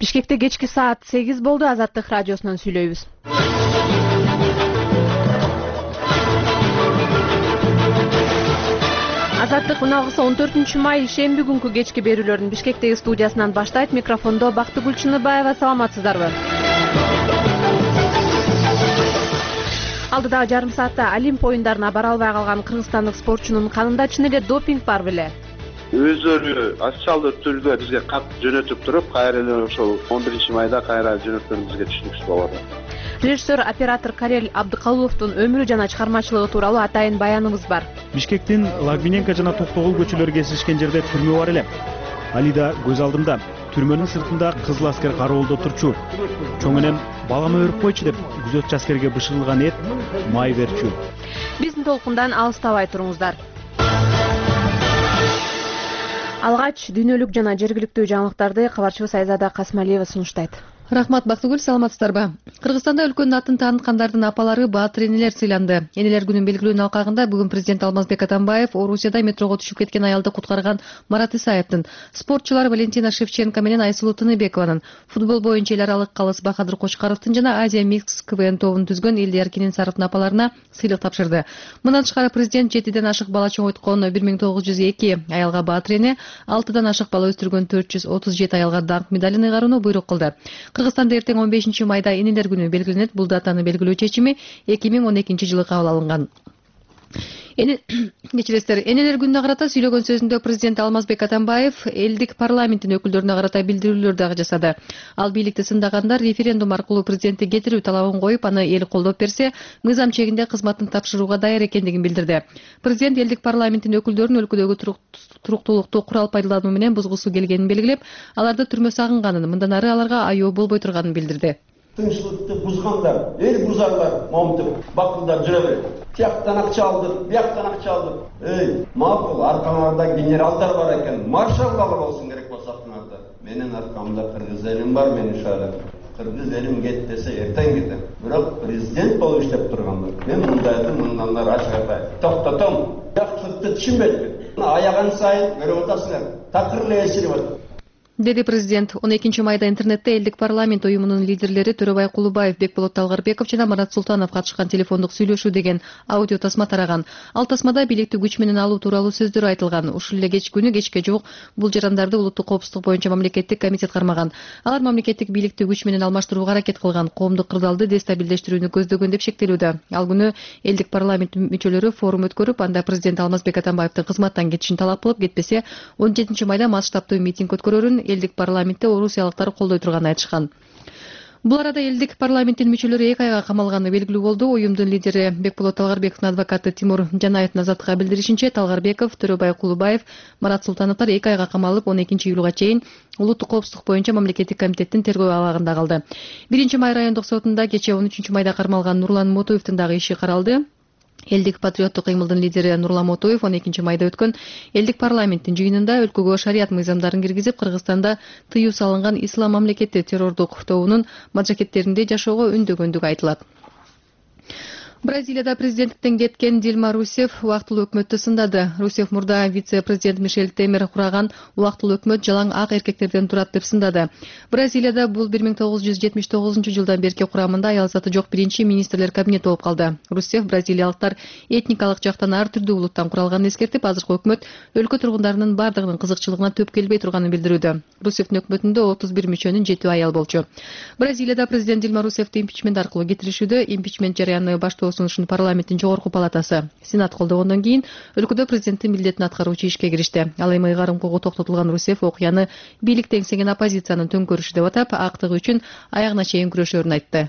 Бишкекте кечки саат 8 болду. Азаттык радиосунан сүйлөйбүз. Азаттык уналгысы 14 май шемби күнкү кечки берүүлөрүн Бишкектеги студиясынан баштайт. Микрофондо Бактыгүл Чыныбаева. Саламатсыздарбы? Алдыдагы жарым саатта Олимп оюндарына бара албай калган кыргызстандык спортчунун канында чын эле допинг бар беле? Өздөрү официалдуу түрдө бизге кат жөнөтүп туруп, кайра эле ошол 11 майда кайра жөнөткөнүбүзгө түшүнүксүз болду. Режиссер оператор Карел Абдыкалууловдун өмүрү жана чыгармачылыгы тууралуу атайын баяныбыз бар. Бишкектин Лагвиненко жана Токтогул көчөлөрү кесишкен жерде түрмө бар эле. Али да көз алдымда. Түрмөнүн сыртында кызыл аскер кароолдо турчу. Чоң энем балама өрүп койчу деп күзөтчү аскерге бышырылган эт май берчү. Биздин толкундан алыстабай туруңуздар. Алгач дүйнөлүк жана жергиликтүү жаңылыктарды кабарчыбыз Айзада Касмалиева сунуштайт. Рахмат, Бактыгүл, саламатсыздарбы? Кыргызстанда өлкөнүн атын тааныткандардын апалары баатыр энелер сыйланды. Энелер күнүн белгилүүнүн алкагында бүгүн президент Алмазбек Атамбаев Орусияда метрого түшүп кеткен аялды куткарган Марат Исаевдин, спортчулар Валентина Шевченко менен Айсулуу Тыныбекованын, футбол боюнча эл аралык калыс Бахадыр Кочкаровдун жана Азия Микс КВН тобун түзгөн Элдияр Кененсаровдун апаларына сыйлык тапшырды. Мындан тышкары президент 7ден ашык бала чоңойткон 1902 аялга баатыр эне, 6дан ашык бала өстүргөн 437 аялга даңк медалын ыйгарууну буйрук кылды. Кыргызстанда эртең 15 майда энелер күнү белгиленет. Бул датаны белгилөө чечими 2012 жылы кабыл алынган. Кечиресиздер, энелер күнүнө карата сүйлөгөн сөзүндө президент Алмазбек Атамбаев элдик парламенттин өкүлдөрүнө карата билдирүүлөр дагы жасады. Ал бийликти сындагандар референдум аркылуу президентти кетирүү талабын коюп, аны эл колдоп берсе, мыйзам чегинде кызматын тапшырууга даяр экендигин билдирди. Президент элдик парламенттин өкүлдөрүн өлкөдөгү туруктуулукту курал пайдалануу менен бузгусу келгенин белгилеп, аларды түрмө сагынганын, мындан ары аларга айоо болбой турганын билдирди. Тынчылыкты бузгандар, эл бузарлар, момтуп, бакылдар жүрө берет. Тияктан акча алдык, бияктан акча алдык. Макул, аркаңарда генералдар бар экен, маршалдар болсун керек болсо артыңарда. Менин аркамда кыргыз элим бар, мени шайлап. Кыргыз элим кет десе эртең кетем. Бирок президент болуп иштеп тургандар. Мен мындайды мындан ары ачык айтайын. Токтотом. Жакшылыкты түшүнбөйт. Аяган сайын көрүп атасыңар. Такыр эле эсирип атат. Деди президент. 12 майда интернетте элдик парламент уюмунун лидерлери Төрөбай Кулубаев, Бекболот Талгарбеков жана Марат Султанов катышкан телефондук сүйлөшүү деген аудио тасма тараган. Ал тасмада бийликти күч менен алуу тууралуу сөздөр айтылган. Ушул эле кечке жок бул жарандарды улуттук коопсуздук боюнча мамлекеттик комитет кармаган. Алар мамлекеттик бийликти күч менен алмаштырууга аракет кылган, коомдук кырдаалды дестабилдештирүүнү көздөгөн деп шектелүүдө. Ал күнү элдик парламент мүчөлөрү форум өткөрүп, анда президент Алмазбек Атамбаевдин кызматтан кетишин талап кылып, кетпесе 17 майда масштабтуу митинг өткөрөрүн элдик парламентте орусиялыктар колдой турганын айтышкан. Бул арада элдик парламенттин мүчөлөрү 2 айга камалганы белгилүү болду. Уюмдун лидери Бекболот Талгарбековдун адвокаты Тимур Жанаевдин Азаттыкка билдиришинче, Талгарбеков, Төрөбай Кулубаев, Марат Султановдор 2 айга камалып, 12 июлга чейин улуттук коопсуздук боюнча мамлекеттик комитеттин тергөө абагында калды. 1 май райондук сотунда кечээ 13 майда кармалган Нурлан Мотуевдин дагы иши каралды. Элдик патриоттук кыймылдын лидери Нурлан Мотуев 12 майда өткөн элдик парламенттин жыйынында өлкөгө шарият мыйзамдарын киргизип, Кыргызстанда тыюу салынган ислам мамлекети террордук тобунун маджакеттеринде жашоого үндөгөндүгү айтылат. Бразилияда президенттиктен кеткен Дилма Русеф убактылуу өкмөттү сындады. Русеф мурда вице-президент Мишель Темер кураган убактылуу өкмөт жалаң ак эркектерден турат деп сындады. Бразилияда бул 1979 жылдан берки курамында аял заты жок биринчи министрлер кабинети болуп калды. Русеф бразилиялыктар этникалык жактан ар түрдүү улуттан куралганын эскертип, азыркы өкмөт өлкө тургундарынын бардыгынын кызыкчылыгына төп келбей турганын билдирүүдө. Русефтин өкмөтүндө 31 мүчөнүн 7 аял болчу. Бразилияда президент Дилма Русефти импичмент аркылуу кетиришүүдө. Импичмент жарыяны баштоо сунушун парламенттин жогорку палатасы Сенат колдогондон кийин өлкөдө президенттин милдетин аткаруучу ишке киришти. Ал эми ыйгарым куугу токтотулган Русеф окуяны бийликти эңсеген оппозициянын төңкөрүшү деп атап, актыгы үчүн аягына чейин күрөшөрүн айтты.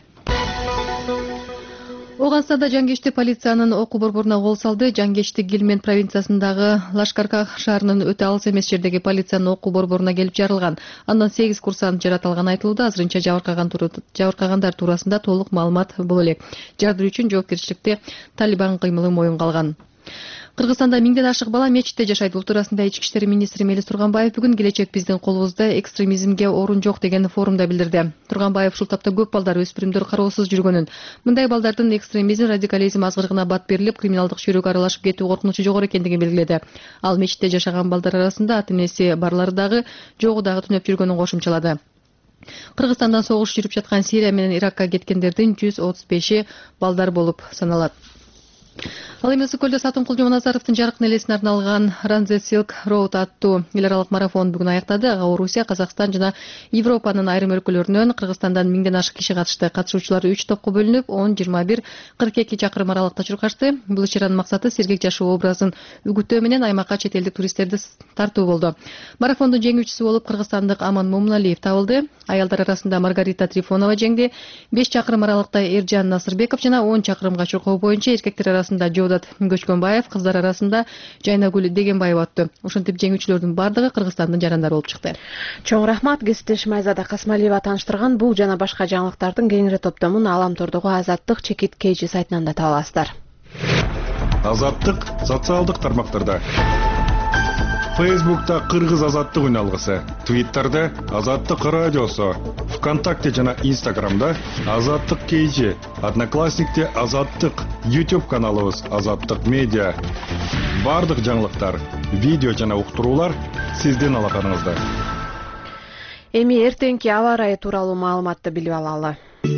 Оганстанда жангечти полициянын окуу борборуна кол салды. Жангечти Гилмент провинциясындагы Лашкарках шаарынын өтө алыс эмес жердеги полициянын окуу борборуна келип жарылган. Андан 8 курсант жаратылганы айтылууда. Азырынча жабыркагандар туурасында толук маалымат боло элек. Жардыруу үчүн жоопкерчиликти Талибан кыймылы моюнга алган. Кыргызстанда 1000ден ашык бала мечитте жашайт. Бул туурасында Ички иштер министри Мелис Турганбаев бүгүн келечек биздин колубузда экстремизмге орун жок деген форумда билдирди. Турганбаев ушул тапта көп балдар, өспүрүмдөр кароосуз жүргөнүн, мындай балдардын экстремизм, радикализм азгырыгына бат берилип, криминалдык чөйрөгө аралашып кетүү коркунучу жогору экендигин белгиледи. Ал мечитте жашаган балдар арасында ата энеси барлары дагы, жогу дагы түнөп жүргөнүн кошумчалады. Кыргызстандан согуш жүрүп жаткан Сирия менен Иракка кеткендердин 135 балдар болуп саналат. Ал эми Ысык көлдө Сатынкул Жомоназаровдун жарык элесине арналган Run the Silk Road аттуу эл аралык марафон бүгүн аяктады. Ага Орусия, Казакстан жана Европанын айрым өлкөлөрүнөн, Кыргызстандан 1000ден ашык киши катышты. Катышуучулар 3 топко бөлүнүп 10-21-42 чакырым аралыкта чуркашты. Бул иш-чаранын максаты сергек жашоо образын үгүттөө менен аймакка чет элдик туристтерди тартуу болду. Марафондун жеңүүчүсү болуп кыргызстандык Аман Момуналиев табылды. Аялдар арасында Маргарита Трифонова жеңди. 5 чакырым аралыкта Эржан Насырбеков жана 10 чакырымга чуркоо боюнча эркектер арасында Жодат Көчкөнбаев, кыздар арасында Жайнагүл Дегенбаева атту. Ошентип жеңүүчүлөрдүн бардыгы Кыргызстандын жарандары болуп чыкты. Чоң рахмат, кесиптешим Айзада Касмалиева тааныштырган бул жана башка жаңылыктардын кеңири топтомун Аламтордогу Азаттык чекит KG сайтынан да таба аласыздар. Азаттык социалдык тармактарда. Facebook'ta Kırgız Azatlık Ünalgısı, Twitter'da Azatlık Radyosu, ВКонтакте жана Instagram'da Azatlık KG, Одноклассникте Azatlık, YouTube kanalımız Azatlık Media. Бардык жаңылыктар, видео жана уктуруулар сиздин алаканыңызда. Эми эртеңки аба ырайы тууралуу маалыматты билип алалы.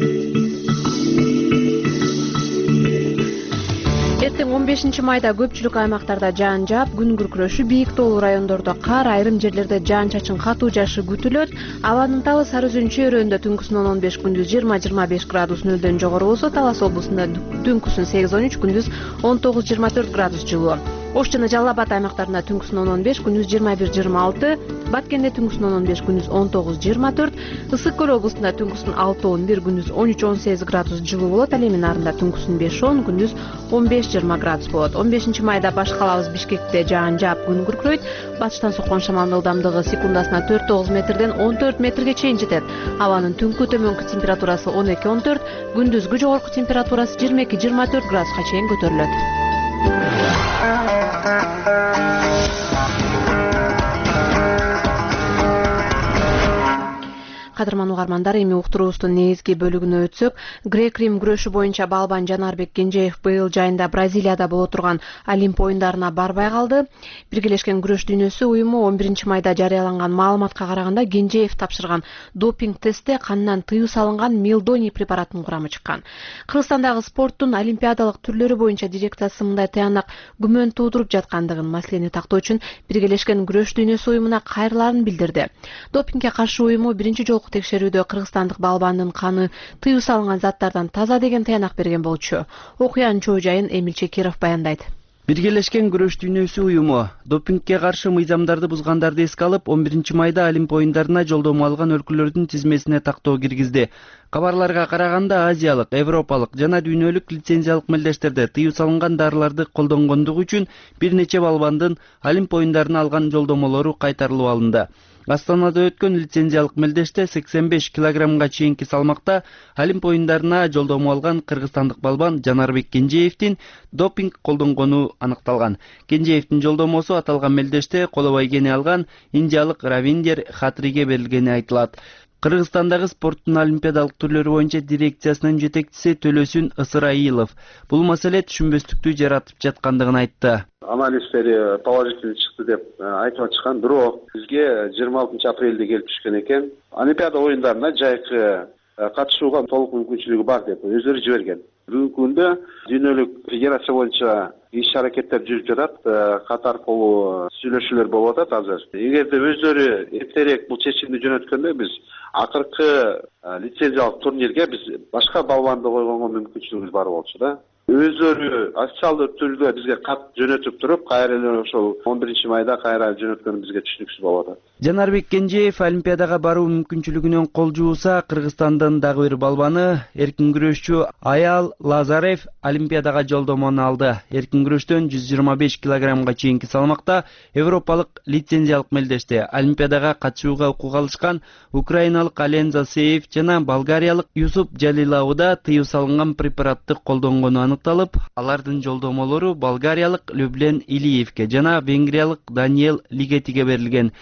Эртең 15 майда көпчүлүк аймактарда жаан жаап, күн күркүрөшү, бийик тоолуу райондордо кар, айрым жерлерде жаан-чачын катуу жаашы күтүлөт. Абанын табы Сары Өзөн өрөөнүндө түнкүсүн 15, күндүз 20-25 градус нөлдөн жогору болсо, Талас облусунда түнкүсүн 8-13, күндүз 19-24 градус жылуу. Ош жана Жалал Абад аймактарында түнкүсүн 15, күндүз 21-26, Баткенде түнкүсүн 15, күндүз 19-24, Ысык көл облусунда түнкүсүн 6-11, күндүз 13-18 градус жылуу болот. Ал эми нарында түнкүсүн 5-10, күндүз 15-20 градус болот. 15 майда баш калабыз Бишкекте жаан жаап, күн күркүрөйт. Батыштан соккон шамалдын ылдамдыгы секундасына 4-9 метрден 14 метрге чейин жетет. Абанын түнкү төмөнкү температурасы 12-14, күндүзгү жогорку температурасы 22-24 градуска чейин көтөрүлөт. Кадырман угармандар, эми уктуруубуздун негизги бөлүгүнө өтсөк, грек-рим күрөшү боюнча балбан Жанарбек Кенжеев быйыл жайында Бразилияда боло турган Олимп оюндарына барбай калды. Биргелешкен күрөш дүйнөсү уюму 11 майда жарыяланган маалыматка караганда Кенжеев тапшырган допинг тестте канынан тыюу салынган мелдоний препараттын курамы чыккан. Кыргызстандагы спорттун олимпиадалык түрлөрү боюнча дирекциясы мындай тыянак күмөн туудуруп жаткандыгын, маселени тактоо үчүн Биргелешкен күрөш дүйнөсү уюмуна кайрыларын билдирди. Допингге каршы уюму биринчи жолку текшерүүдө кыргызстандык балбандын каны тыюу салынган заттардан таза деген таянак берген болчу. Окуянын чоо жайын Эмил Чекиров баяндайт. Биргелешкен күрөш дүйнөсү уюму допингге каршы мыйзамдарды бузгандарды эске алып, 11 майда Олимп оюндарына жолдомо алган өлкөлөрдүн тизмесине тактоо киргизди. Кабарларга караганда азиялык, европалык жана дүйнөлүк лицензиялык мелдештерде тыюу салынган дарыларды колдонгондугу үчүн бир нече балбандын Олимп оюндарына алган жолдомолору кайтарылып алынды. Астанада өткөн лицензиялык мелдеште 85 килограммга чейинки салмакта Олимп оюндарына жолдомо алган кыргызстандык балбан Жанарбек Кенжеевдин допинг колдонгону аныкталган. Кенжеевдин жолдомосу аталган мелдеште колобой кене алган индиялык Равиндер Хатриге берилгени айтылат. Кыргызстандагы спорттун олимпиадалык түрлөрү боюнча дирекциясынын жетекчиси Төлөсүн Ысырайылов бул маселе түшүнбөстүктү жаратып жаткандыгын айтты. Анализдери положительный чыкты деп айтып атышкан, бирок бизге 26 апрелде келип түшкөн экен. Олимпиада оюндарына жайкы катышууга толук мүмкүнчүлүгү бар деп өздөрү жиберген. Бүгүнкү күндө дүйнөлүк федерация боюнча иш-аракеттер жүрүп жатат, кат аркылуу сүйлөшүүлөр болуп атат азыр. Эгерде өздөрү эртерээк бул чечимди жөнөткөндө биз акыркы лицензиялык турнирге биз башка балбанды койгонго мүмкүнчүлүгүбүз бар болчу да. Өздөрү официалдуу түрдө бизге кат жөнөтүп туруп, кайра эле ошол 11 майда кайра жөнөткөнү бизге түшүнүксүз болуп атат. Жанарбек Кенжеев олимпиадага баруу мүмкүнчүлүгүнөн кол жууса, Кыргызстандын дагы бир балбаны, эркин күрөшчү Аял Лазарев олимпиадага жолдомону алды. Эркин күрөштөн 125 килограммга чейинки салмакта европалык лицензиялык мелдеште олимпиадага катышууга укук алышкан украиналык Ален Засеев жана болгариялык Юсуп Жалилауда тыюу салынган препаратты колдонгону аныкталып, алардын жолдомолору болгариялык Люблен Илиевке жана венгриялык Даниэл Лигетиге берилген. Сербия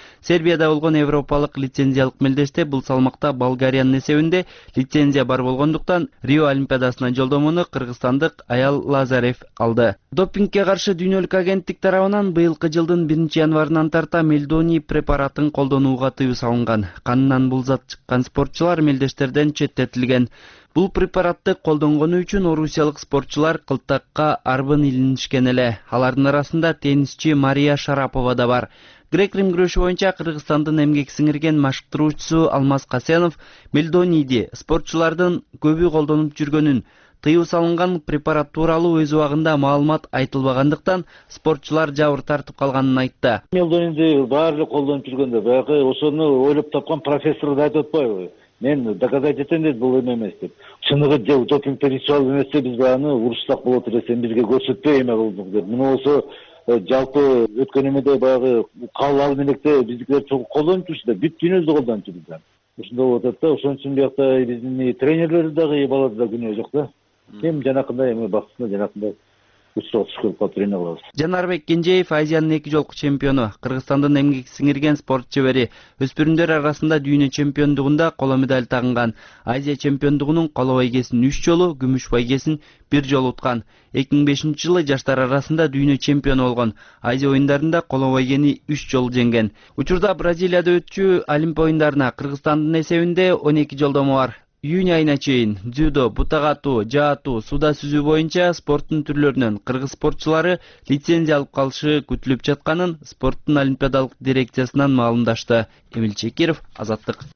Сербияда болгон европалык лицензиялык мелдеште бул салмакта Болгариянын эсебинде лицензия бар болгондуктан Рио Олимпиадасына жолдомону кыргызстандык Аял Лазарев алды. Допингге каршы дүйнөлүк агенттик тарабынан быйылкы жылдын 1-январынан тарта мелдоний препаратын колдонууга тыюу салынган. Канынан бул зат чыккан спортчулар мелдештерден четтетилген. Бул препаратты колдонгону үчүн орусиялык спортчулар кылтакка арбын илинишкен эле. Алардын арасында теннисчи Мария Шарапова да бар. Грек-рим күрөшү боюнча Кыргызстандын эмгек сиңирген машыктыруучусу Алмаз Касенов мелдонийди спортчулардын көбү колдонуп жүргөнүн, тыюу салынган препарат тууралуу өз убагында маалымат айтылбагандыктан спортчулар жабыр тартып калганын айтты. Мелдонийди баары колдонуп жүргөндө баягы ошону ойлоп тапкан профессор да айтып атпайбы? Мен доказать этем дейт, бул эме эмес деп. Чыныгы допингдер ичип алып эмесе биз аны урушсак болот эле, бизге көрсөтпөй эме кылдык деп. Муну болсо жалпы өткөн эмеде баягы кабыл алып электе биздикилер чогуу колдонуп жүрүштү да, бүт дүйнөдө колдонуп жүрдү. Ошондой болуп атат да, ошон үчүн биякта биздин тренерлер дагы балада да күнөө жок да. Эми жанакындай эме бактысында жанакындай учурга түшүп калып тренер кылабыз. Жанарбек Кенжеев Азиянын 2 жолку чемпиону, Кыргызстандын эмгек сиңирген спорт чебери. Өспүрүмдөр арасында дүйнө чемпиондугунда коло медаль тагынган. Азия чемпиондугунун коло байгесин 3 жолу, күмүш байгесин 1 жолу уткан. 2005-жылы жаштар арасында дүйнө чемпиону болгон. Азия оюндарында коло байгени 3 жолу жеңген. Учурда Бразилияда өтчү Олимп оюндарына Кыргызстандын эсебинде 12 жолдомо бар. Июнь айына чейин дзюдо, бутак атуу, жаатуу, суда сүзүү боюнча спорттун түрлөрүнөн кыргыз спортчулары лицензия алып калышы күтүлүп жатканын спорттун олимпиадалык дирекциясынан маалымдашты. Эмил Чекиров, Азаттык.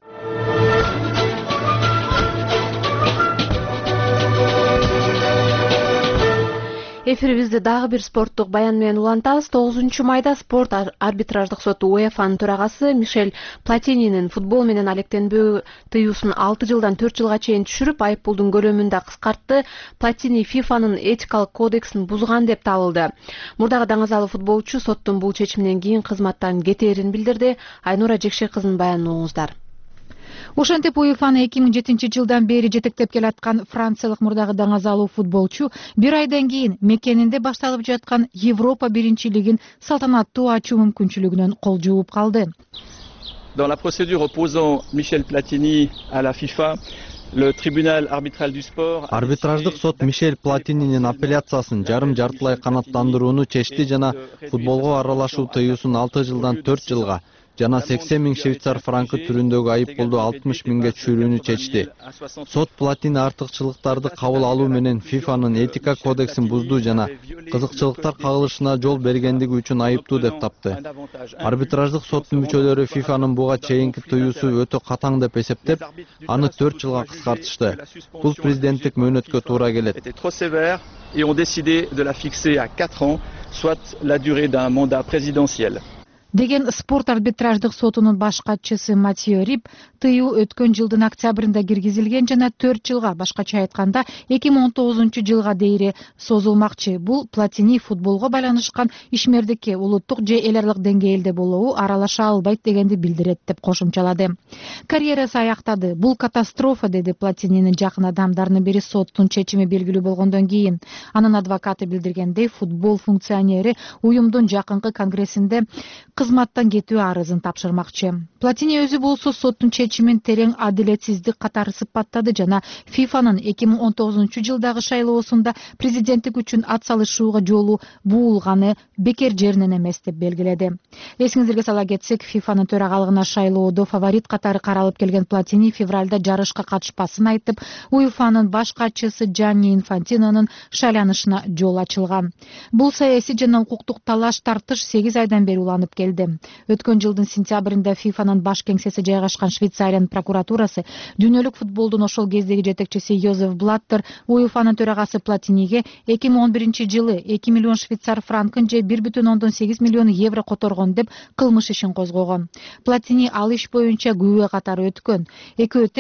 Эфирибизди дагы бир спорттук баян менен улантабыз. 9-майда спорт арбитраждык соту УЕФАнын төрагасы Мишель Платининин футбол менен алектенбөө тыюусун 6 жылдан 4 жылга чейин түшүрүп, айыппулдун көлөмүн да кыскартты. Платини ФИФАнын этикалык кодексин бузган деп табылды. Мурдагы даңазалуу футболчу соттун бул чечиминен кийин кызматтан кетээрин билдирди. Айнура Жекше кызынын баянын угуңуздар. Ошентип УЕФАны 2007-жылдан бери жетектеп келаткан франциялык мурдагы даңазалуу футболчу бир айдан кийин мекенинде башталып жаткан Европа биринчилигин салтанаттуу ачуу мүмкүнчүлүгүнөн кол жууп калды. Dans la procédure opposant Michel Platini à la FIFA, le tribunal arbitral du sport арбитраждык сот Мишель Платининин апелляциясын жарым-жартылай канаттандырууну чечти жана футболго аралашуу тыюусун 6 жылдан 4 жылга жана 80 000 швейцар франкы түрүндөгү айыппулду 60 000ге түшүрүүнү чечти. Сот Платини артыкчылыктарды кабыл алуу менен ФИФАнын этика кодексин бузду жана кызыкчылыктар кагылышына жол бергендиги үчүн айыптуу деп тапты. Арбитраждык соттун мүчөлөрү ФИФАнын буга чейинки тыюусу өтө катаң деп эсептеп, аны 4 жылга кыскартышты. Бул президенттик мөөнөткө туура келет. Et ont décidé de la fixer à 4 ans, soit la durée d'un mandat présidentiel. Деген спорт арбитраждык сотунун баш катчысы Матио Рип тыюу өткөн жылдын октябрында киргизилген жана 4 жылга, башкача айтканда 2019-жылга дейре созулмакчы. Бул Платини футболго байланышкан ишмердикке улуттук же эл аралык деңгээлде болобу аралаша албайт дегенди билдирет деп кошумчалады. Карьерасы аяктады. Бул катастрофа, деди Платининин жакын адамдарынын бири соттун чечими белгилүү болгондон кийин. Анын адвокаты билдиргендей, футбол функционери уюмдун жакынкы конгрессинде кызматтан кетүү арызын тапшырмакчы. Платини өзү болсо соттун чечимин терең адилетсиздик катары сыпаттады жана ФИФАнын 2019-жылдагы шайлоосунда президенттик үчүн ат салышууга жолу буулганы бекер жеринен эмес деп белгиледи. Эсиңиздерге сала кетсек, ФИФАнын төрагалыгына шайлоодо фаворит катары каралып келген Платини февралда жарышка катышпасын айтып, УЕФАнын баш катчысы Джанни Инфантинонун шайланышына жол ачылган. Бул саясий жана укуктук талаш тартыш 8 айдан бери уланып келди. Өткөн жылдын сентябрында ФИФАнын баш кеңсеси жайгашкан Швейцариянын прокуратурасы дүйнөлүк футболдун ошол кездеги жетекчиси Йозеф Блаттер УЕФАнын төрагасы Платиниге 2011-жылы 2 миллион швейцар франкын же 1,8 миллион евро которгон деп кылмыш ишин козгогон. Платини ал иш боюнча күбө катары өткөн. Экөө тең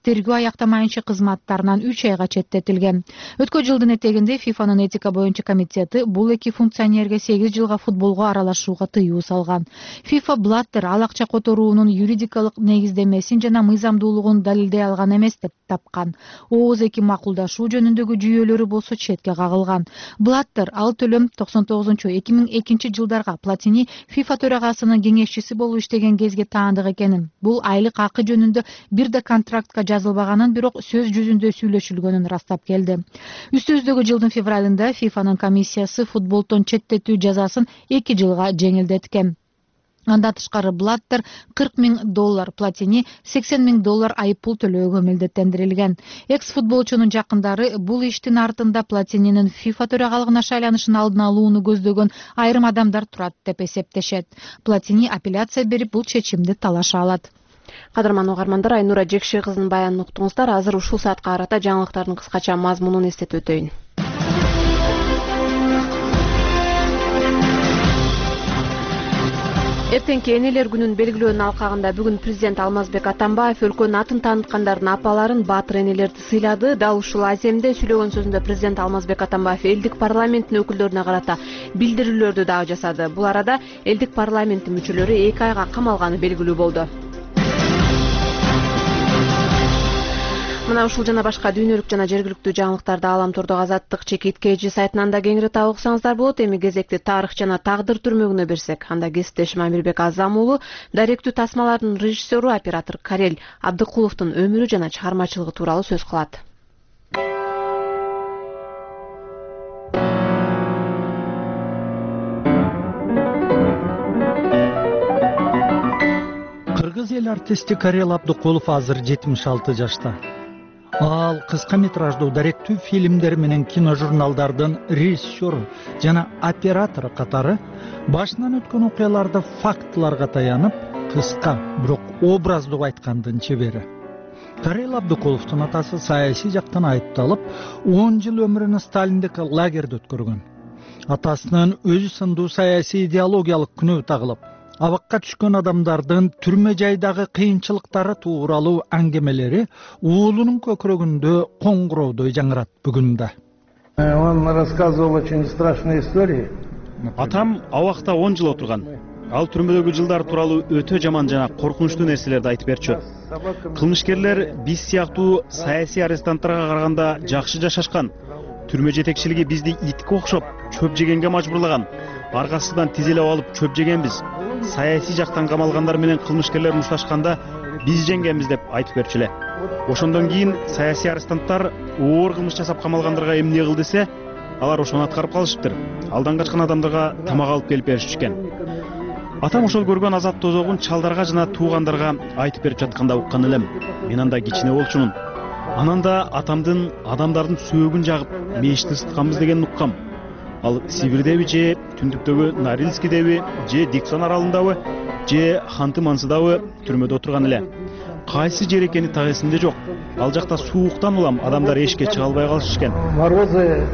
тергөө аяктамайынча кызматтарынан 3 айга четтетилген. Өткөн жылдын этегинде ФИФАнын этика боюнча комитети бул эки функционерге 8 жылга футболго аралашууга тыюу салган. ФИФА Блаттер ал акча которуунун юридикалык негиздемесин жана мыйзамдуулугун далилдей алган эмес деп тапкан. Ооз эки макулдашуу жөнүндөгү жүйөлөрү болсо четке кагылган. Блаттер ал төлөм 99-2002 жылдарга Платини ФИФА төрагасынын кеңешчиси болуп иштеген кезге таандык экенин, бул айлык акы жөнүндө бир да контрактка жазылбаганын, бирок сөз жүзүндө сүйлөшүлгөнүн растап келди. Үстүбүздөгү жылдын февралында ФИФАнын комиссиясы футболдон четтетүү жазасын 2 жылга жеңилдеткен. Андан тышкары Блаттер $40,000, Платини $80,000 айыппул төлөөгө милдеттендирилген. Экс-футболчунун жакындары бул иштин артында Платининин ФИФА төрагалыгына шайланышын алдын алууну көздөгөн айрым адамдар турат деп эсептешет. Платини апелляция берип бул чечимди талаша алат. Кадырман угармандар, Айнура Жекши кызынын баянын уктуңуздар. Азыр ушул саатка карата жаңылыктардын кыскача мазмунун эстетип өтөйүн. Эртеңки энелер күнүн белгилөөнүн алкагында бүгүн президент Алмазбек Атамбаев өлкөнүн атын тааныткандардын апаларын, баатыр энелерди сыйлады. Дал ушул аземде сүйлөгөн сөзүндө президент Алмазбек Атамбаев элдик парламенттин өкүлдөрүнө карата билдирүүлөрдү дагы жасады. Бул арада элдик парламенттин мүчөлөрү 2 айга камалганы белгилүү болду. Мына ушул жана башка дүйнөлүк жана жергиликтүү жаңылыктарды Аламтордогу Азаттык чекит KG сайтынан да кеңири таап уксаңыздар болот. Эми кезекти тарых жана тагдыр түрмөгүнө берсек, анда кесиптешим Амирбек Азам уулу даректүү тасмалардын режиссеру, оператор Карел Абдыкуловдун өмүрү жана чыгармачылыгы тууралуу сөз кылат. Кыргыз эл артисти Карел Абдыкулов азыр 76 жашта. Ал кыска метраждуу даректүү фильмдер менен киножурналдардын режиссеру жана оператору катары башынан өткөн окуяларды фактыларга таянып, кыска, бирок образдуу айткандын чебери. Карел Абдыкуловдун атасы саясий жактан айыпталып, 10 жыл өмүрүн Сталиндик лагерде өткөргөн. Атасынын өзү сындуу саясий идеологиялык күнөө тагылып, абакка түшкөн адамдардын түрмө жайдагы кыйынчылыктары тууралуу аңгемелери уулунун көкүрөгүндө коңгуроодой жаңырат бүгүн да. Он рассказывал очень страшные истории. Атам абакта 10 жыл отурган. Ал түрмөдөгү жылдар тууралуу өтө жаман жана коркунучтуу нерселерди айтып берчү. Кылмышкерлер биз сыяктуу саясий арестанттарга караганда жакшы жашашкан. Түрмө жетекчилиги бизди итке окшоп чөп жегенге мажбурлаган. Аргасынан тизелеп алып чөп жегенбиз. Саясий жактан камалгандар менен кылмышкерлер мушташканда биз жеңгенбиз деп айтып берчү эле. Ошондон кийин саясий арестанттар оор кылмыш жасап камалгандарга эмне кыл десе, алар ошону аткарып калышыптыр. Алдан качкан адамдарга тамак алып келип беришчү. Атам ошол көргөн азап тозогун чалдарга жана туугандарга айтып берип жатканда уккан элем. Мен анда кичине болчумун. Анан да атамдын адамдардын сөөгүн жагып мешитти ысытканбыз дегенин уккам. Ал Сибирдеби же түндүктөгү Норильскидеби же Диксон аралындабы же Ханты-Мансыдабы түрмөдө отурган эле. Кайсы жер экени так эсимде жок. Ал жакта сууктан улам адамдар эшикке чыга албай калышышкен. Морозы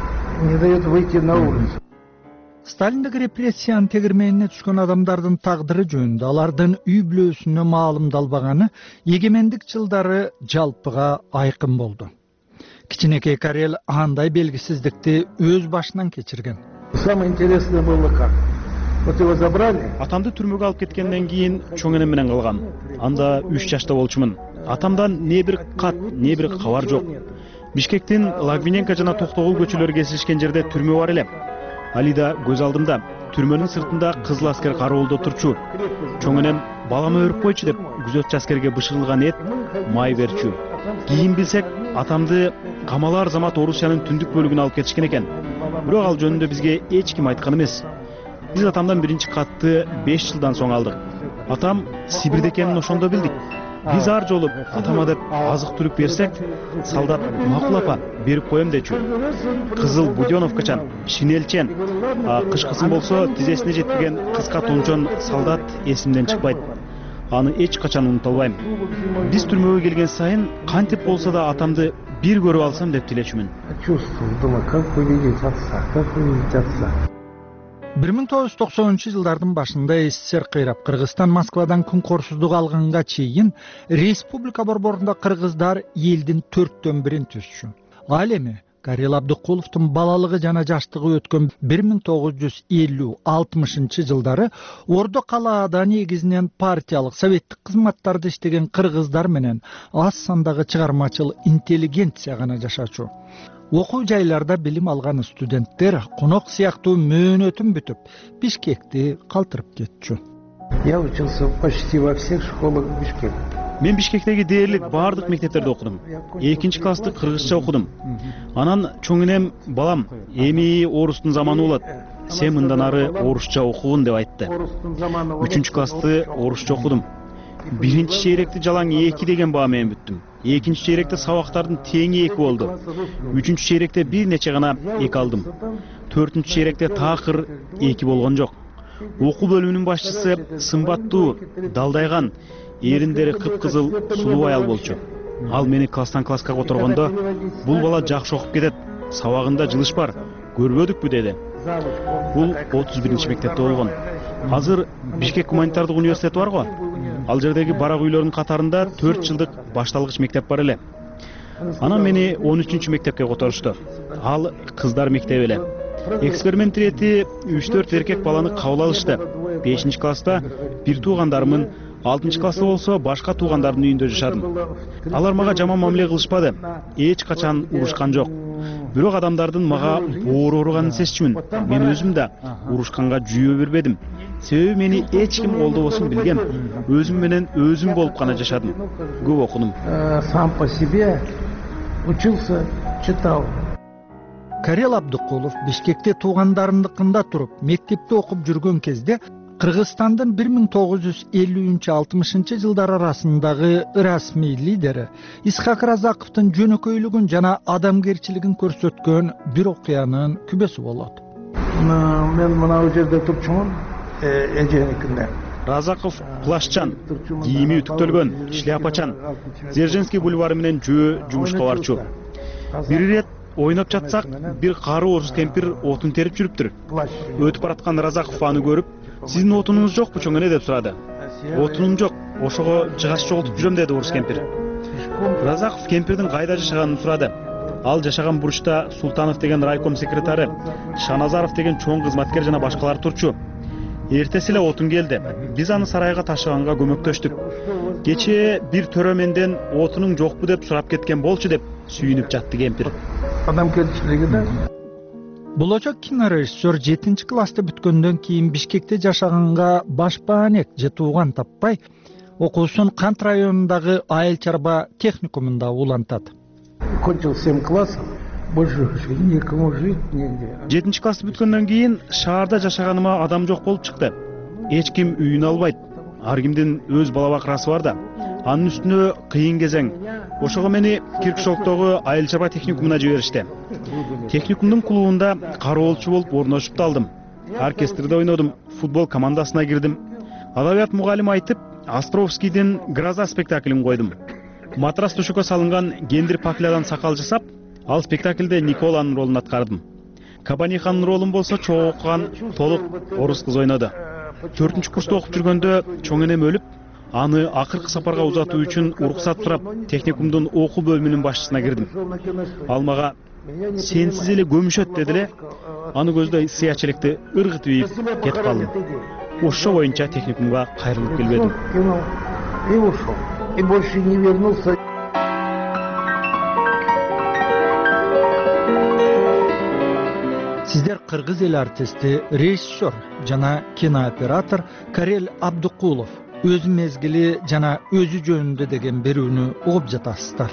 не дают выйти на улицу. Сталиндик репрессиянын тегирменине түшкөн адамдардын тагдыры жөнүндө алардын үй бүлөсүнө маалымдалбаганы эгемендик жылдары жалпыга айкын болду. Кичинекей Карел андай белгисиздикти өз башынан кечирген. Самое интересное было как. Вот его забрали. Атамды түрмөгө алып кеткенден кийин чоң энем менен калгам. Анда 3 жашта болчумун. Атамдан не бир кат, не бир кабар жок. Бишкектин Лагвиненко жана Токтогул көчөлөрү кесилишкен жерде түрмө бар эле. Алида көз алдымда. Түрмөнүн сыртында кызыл аскер кароолдо турчу. Чоң энем балама өрүп койчу деп күзөтчү аскерге бышырылган эт, май берчү. Кийин билсек, атамды камалар замат Орусиянын түндүк бөлүгүнө алып кетишкен экен. Бирок ал жөнүндө бизге эч ким айткан эмес. Биз атамдан биринчи катты 5 жылдан соң алдык. Атам Сибирде экенин ошондо билдик. Биз ар жолу атама деп азык түлүк берсек, солдат макул апа берип коем дечү. Кызыл буденовкачан, шинелчен, кышкысын болсо тизесине жетпеген кыска тунчон солдат эсимден чыкпайт. Аны эч качан унута албайм. Биз түрмөгө келген сайын кантип болсо да атамды бир көрүп алсам деп тилечүмүн. Чувствовал, думаю, как увидеть отца. жылдардын башында СССР кыйрап, Кыргызстан Москвадан күн корсуздук алганга чейин республика борборунда кыргыздар элдин 1/4 түзчү. Ал эми Карел Абдыкуловдун балалыгы жана жаштыгы өткөн 1950-60 жылдары Ордо калаада негизинен партиялык советтик кызматтарда иштеген кыргыздар менен аз сандагы чыгармачыл интеллигенция гана жашачу. Окуу жайларда билим алган студенттер конок сыяктуу мөөнөтүн бүтүп, Бишкекти калтырып кетчү. Я учился почти во всех школах Бишкека. Мен Бишкектеги дээрлик баардык мектептерде окудум. 2 классты кыргызча окудум. Анан чоң энем балам, эми орустун заманы болот. Сен мындан ары орусча окугун деп айтты. 3 классты орусча окудум. 1 чейректи жалаң 2 деген баа менен бүттүм. 2 чейректе сабактардын теңи 2 болду. 3 чейректе бир нече гана 2 алдым. 4 чейректе такыр 2 болгон жок. Окуу бөлүмүнүн башчысы сымбаттуу, далдайган, эриндери кыпкызыл сулуу аял болчу. Ал мени класстан класска которгондо, бул бала жакшы окуп кетет, сабагында жылыш бар, көрбөдүкпү деди. Бул 31 мектепте болгон. Азыр Бишкек гуманитардык университети бар го. Ал жердеги барак үйлөрдүн катарында 4 жылдык башталгыч мектеп бар эле. Анан мени 13 мектепке которушту. Ал кыздар мектеби эле. Эксперимент ирети 3-4 эркек баланы кабыл алышты. 5 класста бир туугандарымын, 6 класста болсо башка туугандардын үйүндө жашадым. Алар мага жаман мамиле кылышпады. Эч качан урушкан жок. Бирок адамдардын мага боору ооруганын сезчүмүн. Мен өзүм да урушканга жүйө бербедим. Себеби мени эч ким колдобосун билгем. Өзүм менен өзүм болуп гана жашадым. Көп окудум. Сам по себе учился, читал. Карел Абдыкулов Бишкекте туугандарындыкында туруп, мектепте окуп жүргөн кезде Кыргызстандын 1950-60 жылдар арасындагы расмий лидери Исхак Разаковдун жөнөкөйлүгүн жана адамгерчилигин көрсөткөн бир окуянын күбөсү болот. Мен мына жерде турчумун, эженикинде. Разаков плашчан, кийими үтүктөлгөн, шляпачан, Дзержинский бульвары менен жөө жумушка барчу. Бир ирет ойноп жатсак, бир кары орус кемпир отун терип жүрүптүр. Өтүп бараткан Разаков аны көрүп, "Сиздин отунуңуз жокпу чоң эне?" деп сурады. "Отунум жок, ошого жыгач чогултуп жүрөм" деди орус кемпир. Разаков кемпирдин кайда жашаганын сурады. Ал жашаган бурчта Султанов деген райком секретары, Шаназаров деген чоң кызматкер жана башкалар турчу. Эртеси эле отун келди. Биз аны сарайга ташыганга көмөктөштүк. Кечээ бир төрө менден отунуң жокпу деп сурап кеткен болчу деп сүйүнүп жатты кемпир. Адамгерчилиги Болочок кинорежиссер 7 класста бүткөндөн кийин Бишкекте жашаганга башпаанек же тууган таппай, окуусун Кант районундагы айыл чарба техникумунда улантат. Кончил 7 классов, больше никому жить негде. 7 классты бүткөндөн кийин шаарда жашаганыма адам жок болуп чыкты. Эч ким үйүн албайт. Ар кимдин өз бала бакырасы бар да. Анын үстүнө кыйын кезең. Ошого мени Киркшолктогу айыл чарба техникумуна жиберишти. Техникумдун клубунда кароолчу болуп орношуп да алдым. Оркестрде ойнодум, футбол командасына кирдим. Адабият мугалими айтып, Островскийдин Гроза спектаклин койдум. Матрас төшөккө салынган Гендир Паклядан сакал жасап, ал спектаклде Николанын ролун аткардым. Кабаниханын ролун болсо чогуу окуган толук орус кыз ойноду. 4 курста окуп жүргөндө чоң энем өлүп, аны акыркы сапарга узатуу үчүн уруксат сурап, техникумдун окуу бөлүмүнүн башчысына кирдим. Ал мага "Сенсиз эле көмүшөт" деди эле. Аны көздөй сыя челекти ыргытып ийип кетип калдым. Ошо боюнча техникумга кайрылып келбедим. И ушел. И больше не вернулся. Сиздер кыргыз эл артисти, режиссер жана кинооператор Карел Абдыкулов өз мезгили жана өзү жөнүндө деген берүүнү угуп жатасыздар.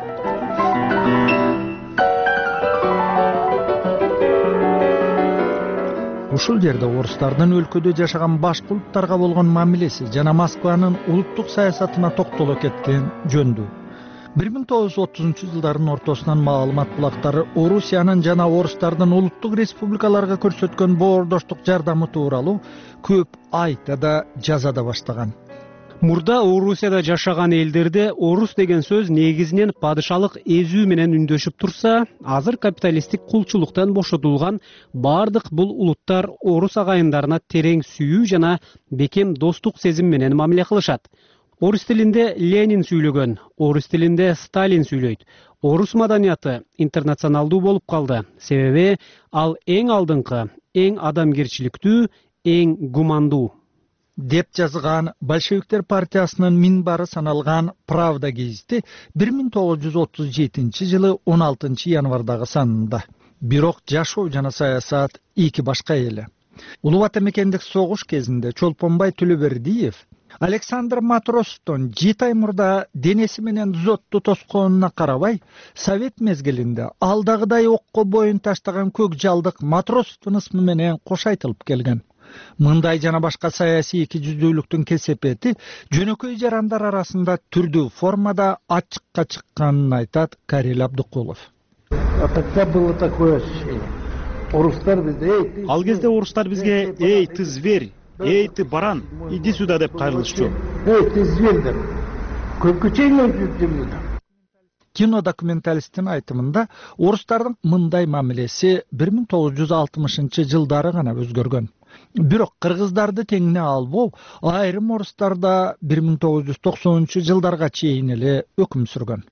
Ушул жерде орустардын өлкөдө жашаган башка улуттарга болгон мамилеси жана Москванын улуттук саясатына токтоло кеткен жөндүү. 1930 жылдардын ортосунан маалымат булактары Орусиянын жана орустардын улуттук республикаларга көрсөткөн боордоштук жардамы тууралуу көп айта да жаза да баштаган. Мурда Орусияда жашаган элдерде орус деген сөз негизинен падышалык эзүү менен үндөшүп турса, азыр капиталисттик кулчулуктан бошотулган бардык бул улуттар орус агайындарына терең сүйүү жана бекем достук сезим менен мамиле кылышат. Орус тилинде Ленин сүйлөгөн, орус тилинде Сталин сүйлөйт. Орус маданияты интернационалдуу болуп калды. Себеби ал эң алдыңкы, эң адамгерчиликтүү, эң гумандуу деп жазган Большевиктер партиясынын минбары саналган Правда гезити 1937 жылы 16 январдагы санында. Бирок жашоо жана саясат эки башка эле. Улуу Ватан мекендик согуш кезинде Чолпонбай Төлөбердиев Александр Матросовдон 7 ай мурда денеси менен зотту тосконуна карабай, совет мезгилинде алдагыдай окко боюн таштаган көк жалдык Матросовдун ысмы менен кош айтылып келген. Мындай жана башка саясий эки жүздүүлүктүн кесепети жөнөкөй жарандар арасында түрдүү формада ачыкка чыкканын айтат Карел Абдыкулов. Ал кезде орустар бизге «Эй, ты зверь! Эй, ты баран! Иди сюда» деп кайрылышчу. Эй, ты зверь деп. Кино документалисттин айтымында орустардын мындай мамилеси 1960 жылдары гана өзгөргөн. Бирок кыргыздарды теңине албоо айрым орустарда 1990 жылдарга чейин эле өкүм сүргөн.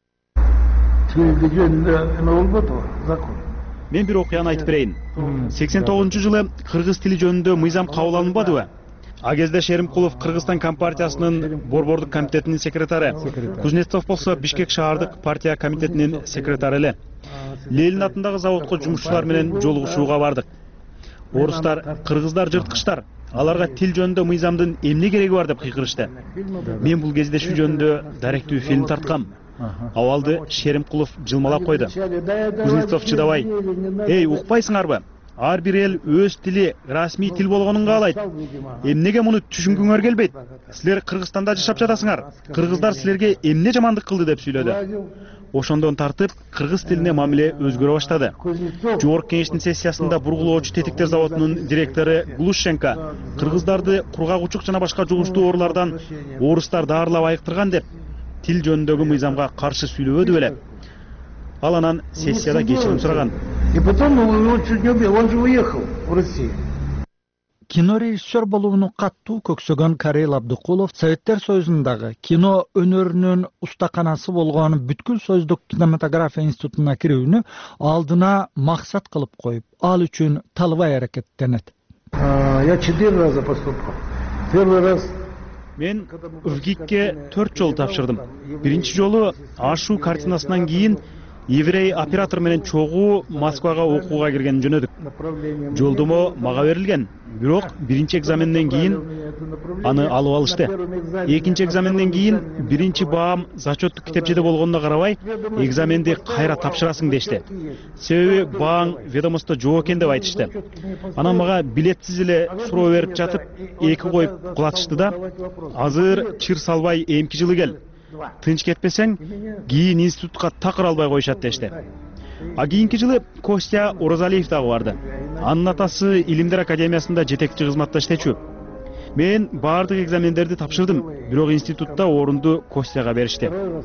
Мен бир окуяны айтып берейин. 89-жылы кыргыз тили жөнүндө мыйзам кабыл алынбадыбы? А кезде Шеримкулов Кыргызстан компартиясынын борбордук комитетинин секретары, Кузнецов болсо Бишкек шаардык партия комитетинин секретары эле. Ленин атындагы заводко жумушчулар менен жолугушууга бардык. Орустар, кыргыздар жырткычтар, аларга тил жөнүндө мыйзамдын эмне кереги бар деп кыйкырышты. Мен бул кездешүү жөнүндө даректүү фильм тарткам. Авалды Шеримкулов жылмалап койду. Кузнецов чыдабай: "Эй, укпайсыңарбы? Ар бир эл өз тили расмий тил болгонун каалайт. Эмнеге муну түшүнгүңөр келбейт? Силер Кыргызстанда жашап жатасыңар. Кыргыздар силерге эмне жамандык кылды" деп сүйлөдү. Ошондон тартып кыргыз тилине мамиле өзгөрө баштады. Жогорку кеңештин сессиясында бургулоочу тетиктер заводунун директору Глушенко кыргыздарды кургагучук жана башка жугуштуу оорулардан орустар даарылап айыктырган деп тил жөнүндөгү мыйзамга каршы сүйлөбөдү беле. Ал анан сессияда кечирим сураган. И потом он чуть не убил, он же уехал в Россию. Кинорежиссер болууну каттуу көксөгөн Карел Абдыкулов Советтер Союзундагы кино өнөрүнүн устаканасы болгон Бүткүл Союздук кинематография институтуна кирүүнү алдына максат кылып коюп, ал үчүн талбай аракеттенет. Я 4 раза поступал. Первый раз мен ВГИКке 4 жолу тапшырдым. Биринчи жолу ашуу картинасынан кийин еврей оператор менен чогуу Москвага окууга кирген жөнөдүк. Жолдомо мага берилген. Бирок биринчи экзаменден кийин аны алып алышты. Экинчи экзаменден кийин биринчи баам зачеттик китепчеде болгонуна карабай, экзаменди кайра тапшырасың дешти. Себеби бааң ведомство жок экен деп айтышты. Анан мага билетсиз эле суроо берип жатып, 2 коюп кулатышты да: "Азыр чыр салбай эмки жылы кел. Тынч кетпесең, кийин институтка такыр албай коюшат" дешти. А кийинки жылы Костя Оразалиев дагы барды. Анын атасы Илимдер академиясында жетекчи кызматта иштечү. Мен бардык экзамендерди тапшырдым, бирок институтта орунду Костяга беришти.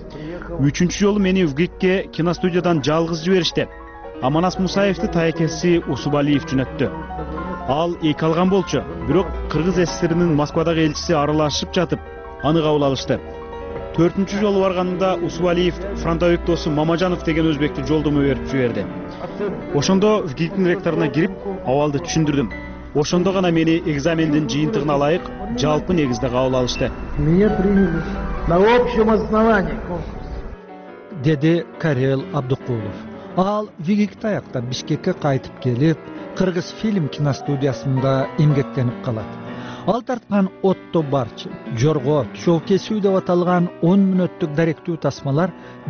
3-чү жолу мени ВГИКке киностудиядан жалгыз жиберишти. Аманас Мусаевди таекеси Усубалиев жөнөттү. Ал эки алган болчу, бирок Кыргыз СССРинин Москвадагы элчиси аралашып жатып, аны кабыл алышты. 4-чү жолу барганымда Усубалиев фронтовик досу Мамажанов деген өзбекти жолдомо берип жиберди. Ошондо ВГИКтин ректоруна кирип, абалды түшүндүрдүм. Ошондо гана мени экзамендин жыйынтыгына ылайык жалпы негизде кабыл алышты. Меня приняли на общем основании. Деди Карел Абдыкулов. Ал ВГИКти аяктап Бишкекке кайтып келип, Кыргыз фильм киностудиясында эмгектенип калат. Ал тарткан Отто Барчы, Жорго, Тушов кесүү деп аталган 10 мүнөттүк даректүү тасмалар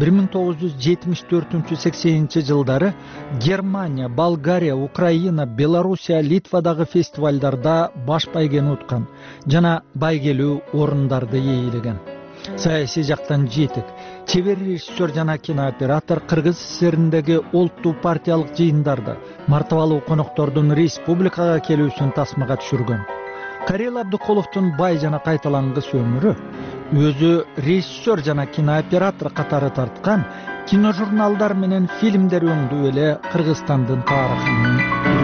1974-80 жылдары Германия, Болгария, Украина, Белоруссия, Литвадагы фестивалдарда баш байгени уткан жана байгелүү орундарды ээлеген. Саясий жактан жетик, чебер режиссер жана кинооператор Кыргыз СССРиндеги олуттуу партиялык жыйындарда мартабалуу коноктордун республикага келүүсүн тасмага түшүргөн. Карел Абдыкуловдун бай жана кайталангыс өмүрү өзү режиссер жана кинооператор катары тарткан киножурналдар менен фильмдер өңдүп эле Кыргызстандын тарыхынын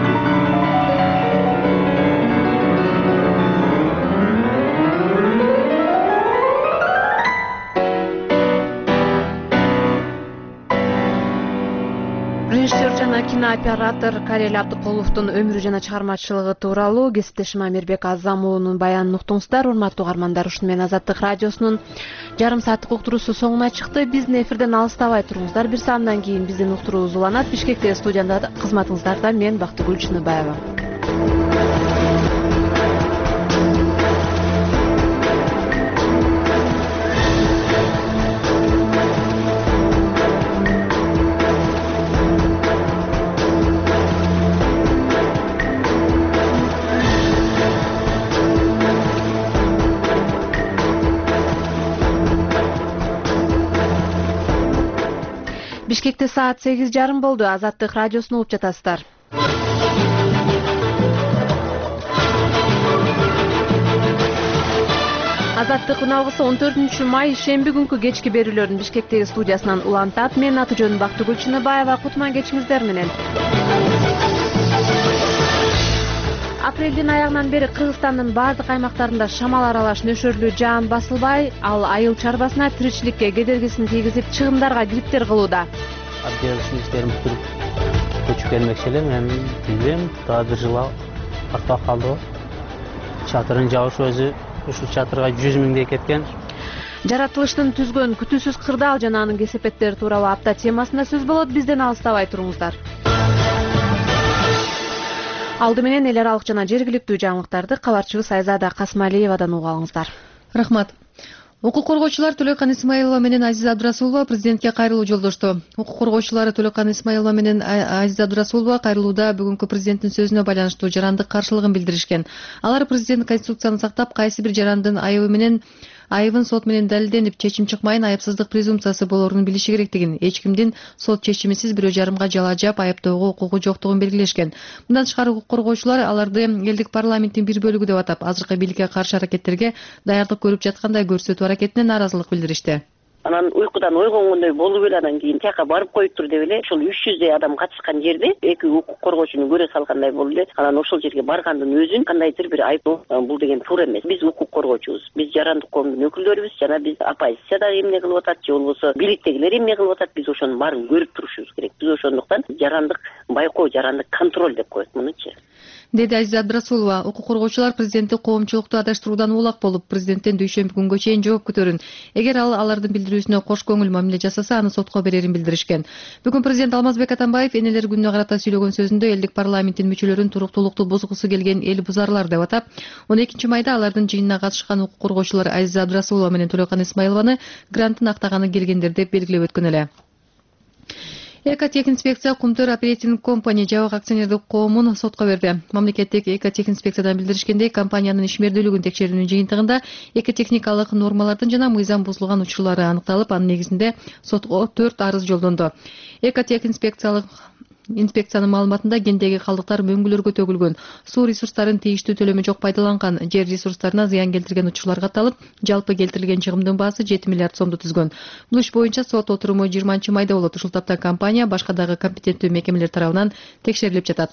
Режиссер жана кинооператор Карел Абдыкуловдун өмүрү жана чыгармачылыгы тууралуу кесиптешим Амирбек Азам уулунун баянын уктуңуздар. Урматтуу угармандар, ушуну менен Азаттык радиосунун жарым сааттык уктуруусу соңуна чыкты. Биздин эфирден алыстабай туруңуздар. Бир саамдан кийин биздин уктуруубуз уланат. Бишкектеги студияда кызматыңыздарда мен Бактыгүл Чыныбаева. Бишкекте саат 8:30 болду. Азаттык радиосун угуп жатасыздар. Азаттык үналгысы 14 май шемби күнкү кечки берүүлөрүн Бишкектеги студиясынан улантат. Мен аты жөнүм Бактыгүл Чыныбаева. Кутман кечиңиздер менен. Апрелдин аягынан бери Кыргызстандын бардык аймактарында шамал аралаш нөшөрлүү жаан басылбай, ал айыл чарбасына, тиричиликке кедергисин тийгизип, чыгымдарга килиптер кылууда. Абдиялыш иштерим бүтүп көчүп келмекчи элем, эми билбейм, дагы бир жыл артта калды. Чатырын жабыш өзү ушул чатырга 100 миңдей кеткен. Жаратылыштын түзгөн күтүүсүз кырдаал жана анын кесепеттери тууралуу апта темасында сөз болот. Бизден алыстабай туруңуздар. Алды менен эл аралык жана жергиликтүү жаңылыктарды кабарчыбыз Айзада Касмалиевадан угуп алыңыздар. Рахмат. Укук коргоочулар Төлөкан Исмаилова менен Азиза Абдрасулова президентке кайрылуу жолдошту. Укук коргоочулары Төлөкан Исмаилова менен Азиза Абдрасулова кайрылууда бүгүнкү президенттин сөзүнө байланыштуу жарандык каршылыгын билдиришкен. Алар президент конституцияны сактап, кайсы бир жарандын айыбын сот менен далилденип, чечим чыкмайын айыпсыздык презумпциясы болорун билиши керектигин, эч кимдин сот чечимисиз бирөө жарымга жалаажап айыптоого укугу жоктугун белгилешкен. Мындан тышкары укук коргоочулар аларды элдик парламенттин бир бөлүгү деп атап, азыркы бийликке каршы аракеттерге даярдык көрүп жаткандай көрсөтүү аракетине нааразылык билдиришти. Анан уйкудан ойгонгондой болуп эле анан кийин тияка барып коюптур деп эле ушул 300 адам катышкан жерде эки укук коргоочуну көрө салгандай болуп эле анан ошол жерге баргандын өзүн кандайдыр бир айыптоо бул деген туура эмес. Биз укук коргоочубуз, биз жарандык коомдун өкүлдөрүбүз жана биз оппозиция дагы эмне кылып атат же болбосо бийликтегилер эмне кылып атат, биз ошонун баарын көрүп турушубуз керек. Биз ошондуктан жарандык байкоо, жарандык контроль деп коет мунучу. Деди Азиза Абдрасулова. Укук коргоочулар президентти коомчулукту адаштыруудан улак болуп, президенттен дүйшөмбү күнгө чейин жооп күтөрүн. Эгер ал алардын билдирүүсүнө кош көңүл мамиле жасаса, аны сотко берерин билдиришкен. Бүгүн президент Алмазбек Атамбаев энелер күнүнө карата сүйлөгөн сөзүндө элдик парламенттин мүчөлөрүн туруктуулукту бузгусу келген эл бузарлар деп атап, 12 майда алардын жыйынына катышкан укук коргоочулар Азиза Абдрасулова менен Төлөкан Исмаилованы грантын актаганы келгендер деп белгилеп өткөн эле. Экотехинспекция Кумтөр Оперейтинг Компани жабык акционердик коомун сотко берди. Мамлекеттик экотехинспекциядан билдиришкендей, компаниянын ишмердүүлүгүн текшерүүнүн жыйынтыгында экотехникалык нормалардын жана мыйзам бузулган учурлары аныкталып, анын негизинде сотко 4 арыз жолдонду. Инспекциянын маалыматында гендеги калдыктар мөңгүлөргө төгүлгөн, суу ресурстарын тийиштүү төлөмү жок пайдаланган, жер ресурстарына зыян келтирген учурлар катталып, жалпы келтирилген чыгымдын баасы 7 миллиард сомду түзгөн. Бул иш боюнча сот отуруму 20 майда болот. Ушул тапта компания башка дагы компетенттүү мекемелер тарабынан текшерилип жатат.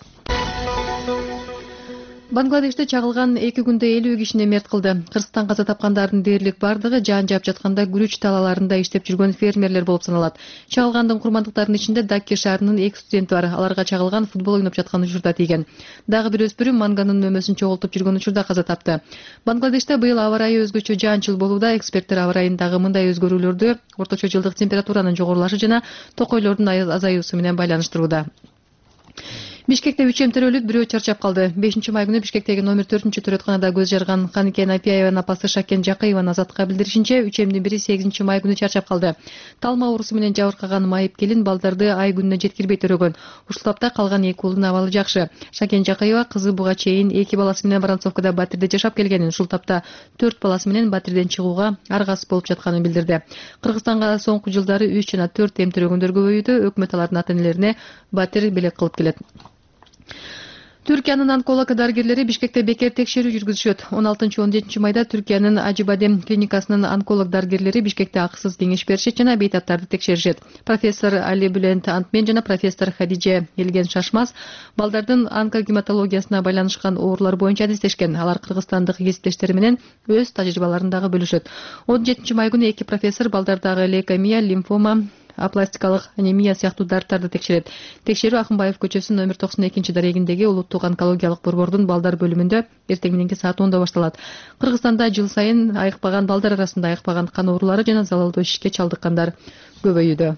Бангладеште чагылган 2 күндө 50 кишини мерт кылды. Кыргызстан каза тапкандардын дээрлик бардыгы жаан жаап жатканда күрүч талааларында иштеп жүргөн фермерлер болуп саналат. Чагылгандын курмандыктарынын ичинде Дакки шаарынын 2 студенти бар. Аларга чагылган футбол ойноп жаткан учурда тийген. Дагы бир өспүрүм манганын өмөсүн чогултуп жүргөн учурда каза тапты. Бангладеште быйыл аба ырайы өзгөчө жаанчыл болууда. Эксперттер аба ырайындагы мындай өзгөрүүлөрдү орточо жылдык температуранын жогорулашы жана токойлордун азаюусу менен байланыштырууда. Бишкекте 3 терөлүп, бирөө чарчап калды. 5 май күнү Бишкектеги номер 4-төрөтканада көз жарган Каникен Апиаеванын апасы Шакен Жакыеванын Азаттыкка билдиришинче, 3-дин бири 8 май күнү чарчап калды. Талма оорусу менен жабыркаган майып келин балдарды ай күнүнө жеткирбей төрөгөн. Ушул тапта калган 2 уулдун абалы жакшы. Шакен Жакыева кызы буга чейин 2 баласы менен Воронцовкада батирде жашап келгенин, ушул тапта 4 баласы менен батирден чыгууга аргасыз болуп жатканын билдирди. Кыргызстанга соңку жылдары 3 жана 4 эм төрөгөндөр көбөйүүдө, өкмөт алардын ата-энелерине батир белек кылып келет. Түркиянын онколог дарыгерлери Бишкекте бекер текшерүү жүргүзүшөт. 16-17 майда Түркиянын Ажибадем клиникасынын онколог дарыгерлери Бишкекте акысыз кеңеш беришет жана бейтаптарды текшеришет. Профессор Али Булент Антмен жана профессор Хадиже Елген Шашмаз балдардын онкогематологиясына байланышкан оорулар боюнча адистешкен. Алар кыргызстандык кесиптештери менен өз тажрыйбаларын дагы бөлүшөт. 17 май күнү эки профессор балдардагы лейкемия, лимфома, апластикалык анемия сыяктуу дарттарды текшерет. Текшерүү Акынбаев көчөсү номер 92 дарегиндеги улуттук онкологиялык борбордун балдар бөлүмүндө эртең мененки саат 10 башталат. Кыргызстанда жыл сайын айыкпаган балдар арасында айыкпаган кан оорулары жана залалдуу ишке чалдыккандар көбөйүүдө.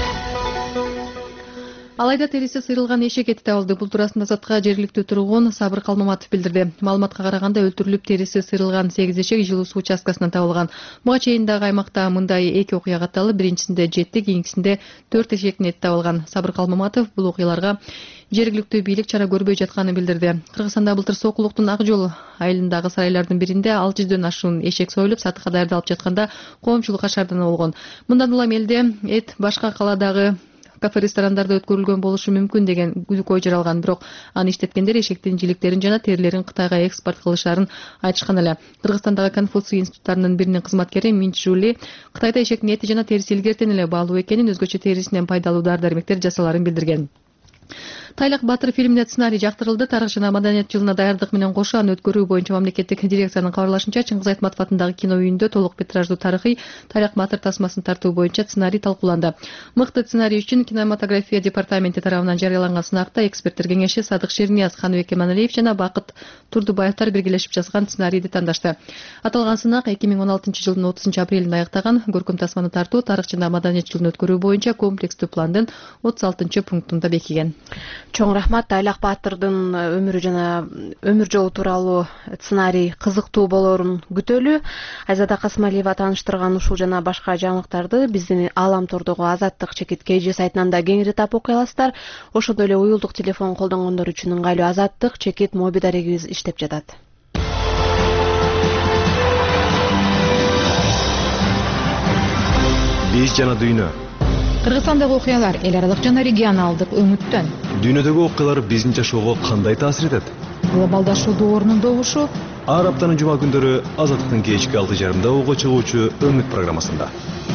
Алайда териси сыйрылган эшек эти табылды. Бул туурасында Азатка жергиликтүү тургун Сабыр Калмаматов билдирди. Маалыматка караганда өлтүрүлүп териси сыйрылган 8 эшек жылуу суу участкасынан табылган. Буга чейин дагы аймакта мындай 2 окуя катталып, биринчисинде 7, кийинкисинде 4 эшектин эти табылган. Сабыр Калмаматов бул окуяларга жергиликтүү бийлик чара көрбөй жатканын билдирди. Кыргызстанда былтыр Сокулуктун Ак жол айылындагы сарайлардын биринде 600дөн ашуун эшек союлуп, сатыкка даярдалып жатканда коомчулукка шаардана болгон. Мындан улам элде эт башка каладагы кафе-ресторандарда өткөрүлгөн болушу мүмкүн деген күдүк ой жаралган, бирок аны иштеткендер эшектин жиликтерин жана терилерин Кытайга экспорт кылышарын айтышкан эле. Кыргызстандагы Конфуций институттарынын биринин кызматкери Минч Жули Кытайда эшектин эти жана териси илгертен эле баалуу экенин, өзгөчө терисинен пайдалуу дары-дармектер жасаларын билдирген. Тайлак Батыр фильмине сценарий жактырылды. Тарых жана маданият жылына даярдык менен кошо аны өткөрүү боюнча мамлекеттик дирекциянын кабарлашынча Чыңгыз Айтматов атындагы кино үйүндө толук метраждуу тарыхый Тайлак Батыр тасмасын тартуу боюнча сценарий талкууланды. Мыкты сценарий үчүн кинематография департаменти тарабынан жарыяланган сынакта эксперттер кеңеши Садык Шернияз, Ханыбек Эманалиев жана Бакыт Турдубаевтар биргелешип жазган сценарийди тандашты. Аталган сынак 2016 жылдын 30 апрелинде аяктаган. Көркөм тасманы тартуу тарых жана маданият жылын өткөрүү боюнча комплекстүү пландын 36 пунктунда бекиген. Чоң рахмат. Тайлак Батырдын өмүрү жана өмүр жолу тууралуу сценарий кызыктуу болорун күтөлү. Айзада Касмалиева тааныштырган ушул жана башка жаңылыктарды биздин Алам тордогу Азаттык чекит KG сайтынан да кеңири таап окуй аласыздар. Ошондой эле уюлдук телефон колдонгондор үчүн ыңгайлуу Азаттык чекит моби дарегибиз иштеп жатат. Биз жана дүйнө. Кыргызстандагы окуялар эл аралык жана регионалдык өңүттөн. Дүйнөдөгү окуялар биздин жашоого кандай таасир этет? Глобалдашуу доорунун добушу ар аптанын жума күндөрү Азаттыктын кечки 6:30 ого чыгуучу өңүт программасында.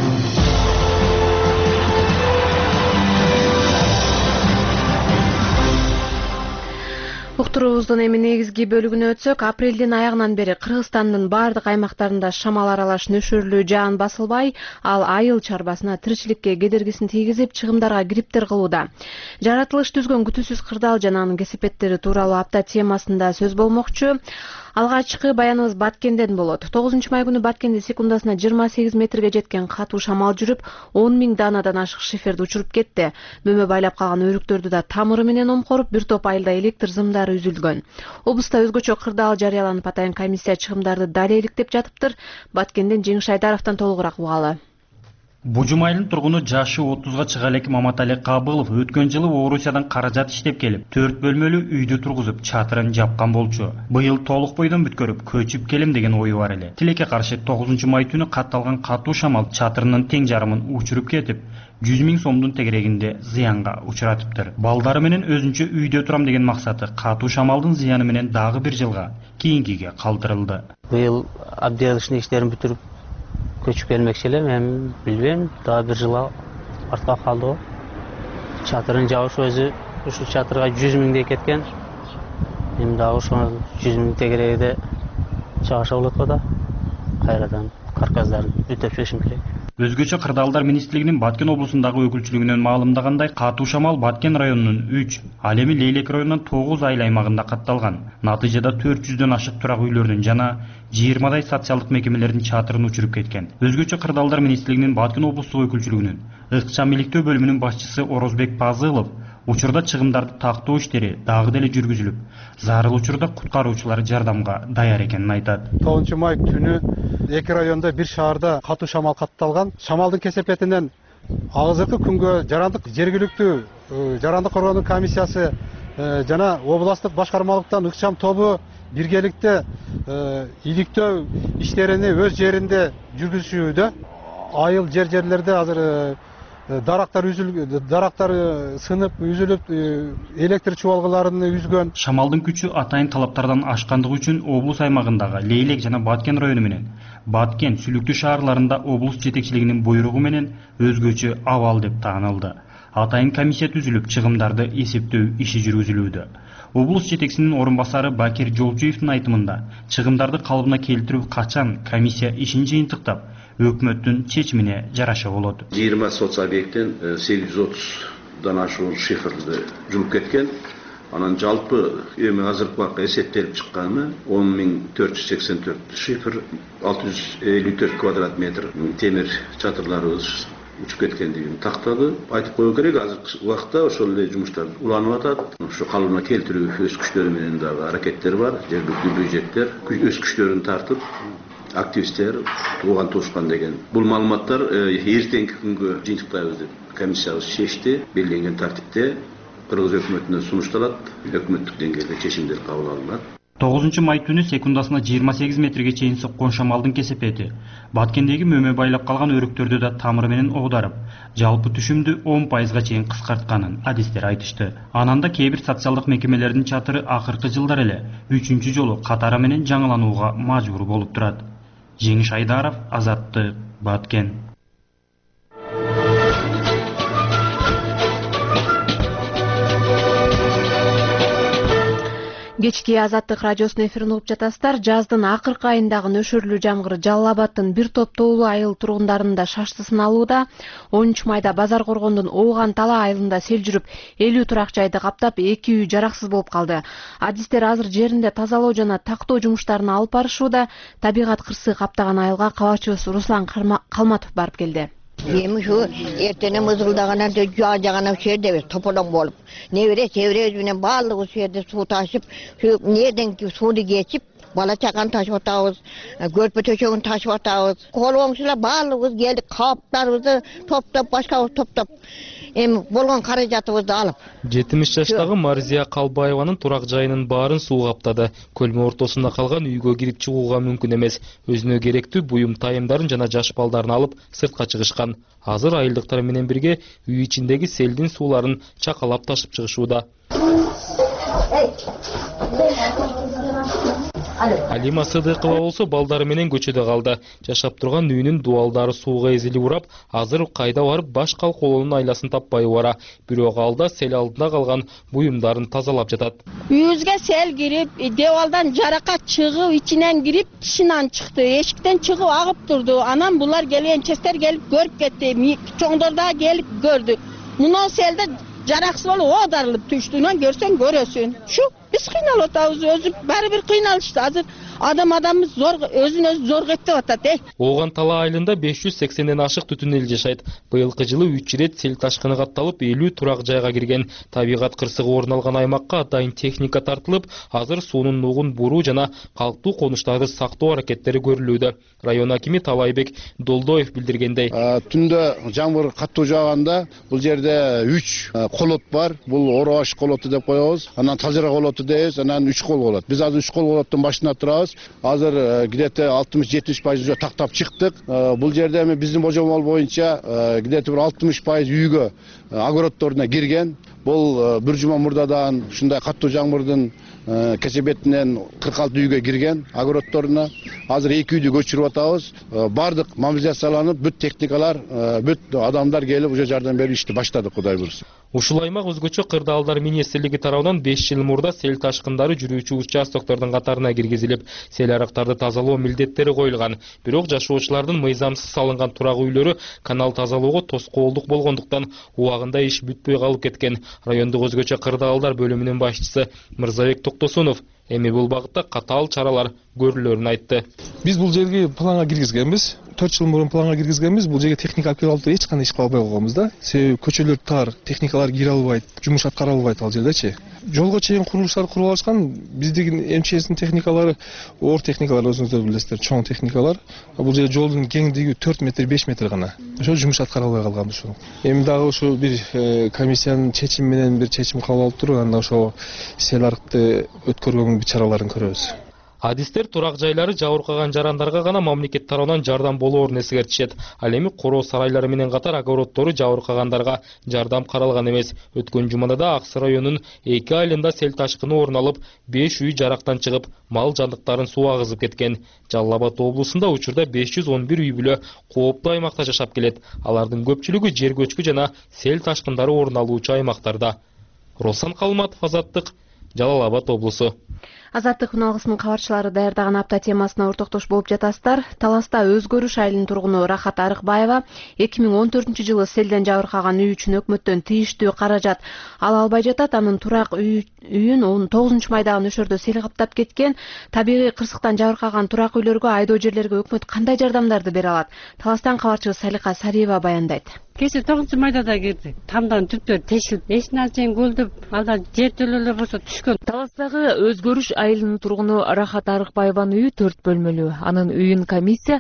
Уктуруубуздун эми негизги бөлүгүнө өтсөк, апрелдин аягынан бери Кыргызстандын бардык аймактарында шамал аралаш нөшөрлүү жаан басылбай, ал айыл чарбасына тиричиликке кедергисин тийгизип, чыгымдарга кириптер кылууда. Жаратылыш түзгөн күтүүсүз кырдаал жана анын кесепеттери тууралуу апта темасында сөз болмокчу. Алгачкы баяныбыз Баткенден болот. 9 май күнү Баткенде секундасына 28 метрге жеткен катуу шамал жүрүп, 10 000 данадан ашык шиферди учуруп кетти. Бөмө байлап калган өрүктөрдү да тамыры менен омкоруп, бир топ айылда электр зымдары үзүлгөн. Облуста өзгөчө кырдаал жарыяланып атайын комиссия чыгымдарды далейликтеп жатыптыр. Баткенден Жеңиш Айдаровдон толугураак угалы. Бужум айылынын тургуну жашы 30га чыга элек Маматали Кабылов өткөн жылы Орусиядан каражат иштеп келип, 4 бөлмөлүү үйдү тургузуп, чатырын жапкан болчу. Быйыл толук бойдон бүткөрүп, көчүп келем деген ою бар эле. Тилекке каршы 9 май түнү катталган катуу шамал чатырынын тең жарымын учуруп кетип, 100 000 сомдун тегерегинде зыянга учуратыптыр. Балдары менен өзүнчө үйдө турам деген максаты катуу шамалдын зыяны менен дагы бир жылга кийинкиге калтырылды. Быйыл абдиялышын иштерин бүтүрүп көчүп келмекчи элем, эми билбейм, дагы бир жыл артка калды. Чатырын жабыш өзү ушул чатырга 100 000 кеткен. Эми дагы ошол 100 000 тегерегиде чыгаша болот го да. Кайрадан карказдарын бүтөп чыгышым керек. Өзгөчө кырдаалдар министрлигинин Баткен облусундагы өкүлчүлүгүнөн маалымдагандай, катуу шамал Баткен районунун 3, ал эми Лейлек районунун 9 айыл аймагында катталган. Натыйжада 400дөн ашык турак үйлөрдүн жана 20дай социалдык мекемелердин чатырын учуруп кеткен. Өзгөчө кырдаалдар министрлигинин Баткен облустук өкүлчүлүгүнүн ыкчам иликтөө бөлүмүнүн башчысы Орозбек Пазылов учурда чыгымдарды тактоо иштери дагы деле жүргүзүлүп, зарыл учурда куткаруучулар жардамга даяр экенин айтат. 9 май түнү 2 районда бир шаарда катуу шамал катталган. Шамалдын кесепетинен азыркы күнгө жарандык жергиликтүү жарандык коргоонун комиссиясы жана областтык башкармалыктан ыкчам тобу биргеликте иликтөө иштерини өз жеринде жүргүзүшүүдө. Айыл жерлерде азыр дарактар сынып үзүлүп, электр чубалгыларын үзгөн. Шамалдын күчү атайын талаптардан ашкандыгы үчүн облус аймагындагы Лейлек жана Баткен району менен Баткен Сүлүктүү шаарларында облус жетекчилигинин буйругу менен өзгөчө абал деп таанылды. Атайын комиссия түзүлүп, чыгымдарды эсептөө иши жүргүзүлүүдө. Облус жетекчисинин орун басары Бакир Жолчуевдин айтымында, чыгымдарды калыбына келтирүү качан комиссия ишин жыйынтыктап, өкмөттүн чечимине жараша болот. 20 соц объекттен 830дан ашуун шифрды жууп кеткен. Анан жалпы эми азыркы убакта эсептелип чыкканы 10.484 шифр, 654 квадрат метр темир чатырларыбыз учуп кеткендигин тактады. Айтып коюу керек, азыркы убакта ошол эле жумуштар уланып атат. Ушу калыбына келтирүү өз күчтөрү менен дагы аракеттер бар. Жергиликтүү бюджеттер өз күчтөрүн тартып, активисттер, тууган туушкан деген. Бул маалыматтар эртеңки күнгө жыйынтыктайбыз деп комиссиябыз чечти. Белгиленген тартипте Кыргыз өкмөтүнө сунушталат, өкмөттүк деңгээлде чечимдер кабыл алынат. 9 май түнү секундасына 28 метрге чейин сыккан шамалдын кесепети Баткендеги мөмө байлап калган өрүктөрдү да тамыры менен оодарып, жалпы түшүмдү 10% чейин кыскартканын адистер айтышты. Анан да кээ бир социалдык мекемелердин чатыры акыркы жылдар эле 3-чү жолу катары менен жаңыланууга мажбур болуп турат. Жеңиш Айдаров, Азаттык, Баткен. Кечки Азаттык радиосунун эфирин угуп жатасыздар. Жаздын акыркы айындагы нөшөрлүү жамгыр Жалал Абадтын бир топ тоолуу айыл тургундарын да шаштысын алууда. 10 майда Базар Коргондун Ооган Тала айылында сел жүрүп, 50 турак жайды каптап, 2 үй жараксыз болуп калды. Адистер азыр жеринде тазалоо жана тактоо жумуштарын алып барышууда. Табигат кырсыгы каптаган айылга кабачыбыз Руслан Калматов барып келди. Эми şu эртене мызгылдаганан жагана жерде тополоң болуп, небере чеберебиз менен баардыгы şu жерде суу ташып, şu неден сууну кечип, бала чаганы ташып атабыз, көрпө төшөгүн ташып атабыз. Колуңсулар баардыгыбыз келдик, каптарыбызды топтоп, башкабыз топтоп, эми болгон каражатыбызды алып. 70 жаштагы Марзия Калбаеванын турак жайынын баарын суу каптады. Көлмө ортосунда калган үйгө кирип чыгууга мүмкүн эмес. Өзүнө керектүү буюм тайымдарын жана жаш балдарын алып сыртка чыгышкан. Азыр айылдыктар менен бирге үй ичиндеги селдин сууларын чакалап ташып чыгышууда. Алима Сыдыкова болсо балдары менен көчөдө калды. Жашап турган үйүнүн дуалдары сууга эзилип урап, азыр кайда барып баш калкоолонун айласын таппай бара. Бирок алда сел алдында калган буюмдарын тазалап жатат. Үйүбүзгө сел кирип, девалдан жаракат чыгып, ичинен кирип, тишинен чыкты. Эшиктен чыгып агып турду. Анан булар келген честер келип көрүп кетти. Чоңдор да келип көрдү. Мунун селде жараксыз болуп оодарылып түштүнөн көрсөң көрөсүн. Шу биз кыйналып атабыз, өзү баары бир кыйналышты. Азыр адамыбыз зор, өзүн өзү зор кеттип атат. Ооган Тала айылында 580ден ашык түтүн эл жашайт. Быйылкы жылы 3 ирет сел ташкыны катталып, 50 турак жайга кирген. Табигат кырсыгы орун алган аймакка атайын техника тартылып, азыр суунун нугун буруу жана калктуу конуштарды сактоо аракеттери көрүлүүдө. Район акими Талайбек Долдоев билдиргендей, түндө жамгыр каттуу жааганда бул жерде 3 колот бар. Бул Оробаш колоту деп коебуз. Анан Талжыра колоту дейбиз, анан 3 кол болот. Биз азыр 3 кол колоттун башында турабыз. Азыр где-то 60-70% тактап чыктык. Бул жерде эми биздин божомол боюнча где-то 60% үйгө огородторуна кирген. Бул бир жума мурдадан ушундай каттуу жамгырдын кесепетинен 46 үйгө кирген огородторуна. Азыр 2 үйдү көчүрүп атабыз. Бардык мобилизацияланып, бүт техникалар, бүт адамдар келип уже жардам берип ишти баштадык, Кудай буйрса. Ушул аймак өзгөчө Кырдаалдар министрлиги тарабынан 5 жыл мурда сел ташкындары жүрүүчү участоктордун катарына киргизилип, сел арыктарды тазалоо милдеттери коюлган. Бирок жашоочулардын мыйзамсыз салынган турак үйлөрү канал тазалоого тоскоолдук болгондуктан убагында иш бүтпөй калып кеткен. Райондук өзгөчө Кырдаалдар бөлүмүнүн башчысы Мырзабек Токтосунов эми бул багытта катаал чаралар көрүлөрүн айтты. Биз бул жерге планга киргизгенбиз. 4 жыл мурун планга киргизгенбиз. Бул жерге техника алып келип эч кандай иш кыла албай калганбыз да. Себеби көчөлөр тар, техникалар кире албайт, жумуш аткара албайт ал жердечи. Жолго чейин курулуштар куруп алышкан. Биздин МЧСтин техникалары, оор техникалар өзүңүздөр билесиздер, чоң техникалар. Бул жерде жолдун кеңдиги 4 метр, 5 метр гана. Ошо жумуш аткара албай калганбыз ушул. Эми дагы ушу бир комиссиянын чечими менен бир чечим кабыл алып туруп, анда ошо сел арыкты өткөргөнгө чараларын көрөбүз. Адистер турак жайлары жабыркаган жарандарга гана мамлекет тарабынан жардам болоорун эскертишет. Ал эми короо сарайлары менен катар огороддору жабыркагандарга жардам каралган эмес. Өткөн жумада да Ак Суу районунун 2 айылында сел ташкыны орун алып, 5 үй жарактан чыгып, мал жандыктарын суу агызып кеткен. Жалал Абад облусунда учурда 511 үй бүлө кооптуу аймакта жашап келет. Алардын көпчүлүгү жер көчкү жана сел ташкындары орун алуучу аймактарда. Росан Калматов, Азаттык, Жалал Абад облусу. Азаттык үналгысынын кабарчылары даярдаган апта темасына ортоктош болуп жатасыздар. Таласта Өзгөрүш айылынын тургуну Рахат Арыкбаева 2014-жылы селден жабыркаган үй үчүн өкмөттөн тийиштүү каражат ала албай жатат. Анын турак үйүн 19-майдагы нөшөрдө сел каптап кеткен. Табигый кырсыктан жабыркаган турак үйлөргө, айдоо жерлерге өкмөт кандай жардамдарды бере алат? Таластан кабарчыбыз Салика Сариева баяндайт. Кеше 9-майда да кирди. Тамдан түптөр тешилип, эч нерсени көлдөп, алда жертөлөлөр болсо түшкөн. Таластагы Өзгөрүш айылынын тургуну Рахат Арыкбаеванын үйү 4 бөлмөлүү. Анын үйүн комиссия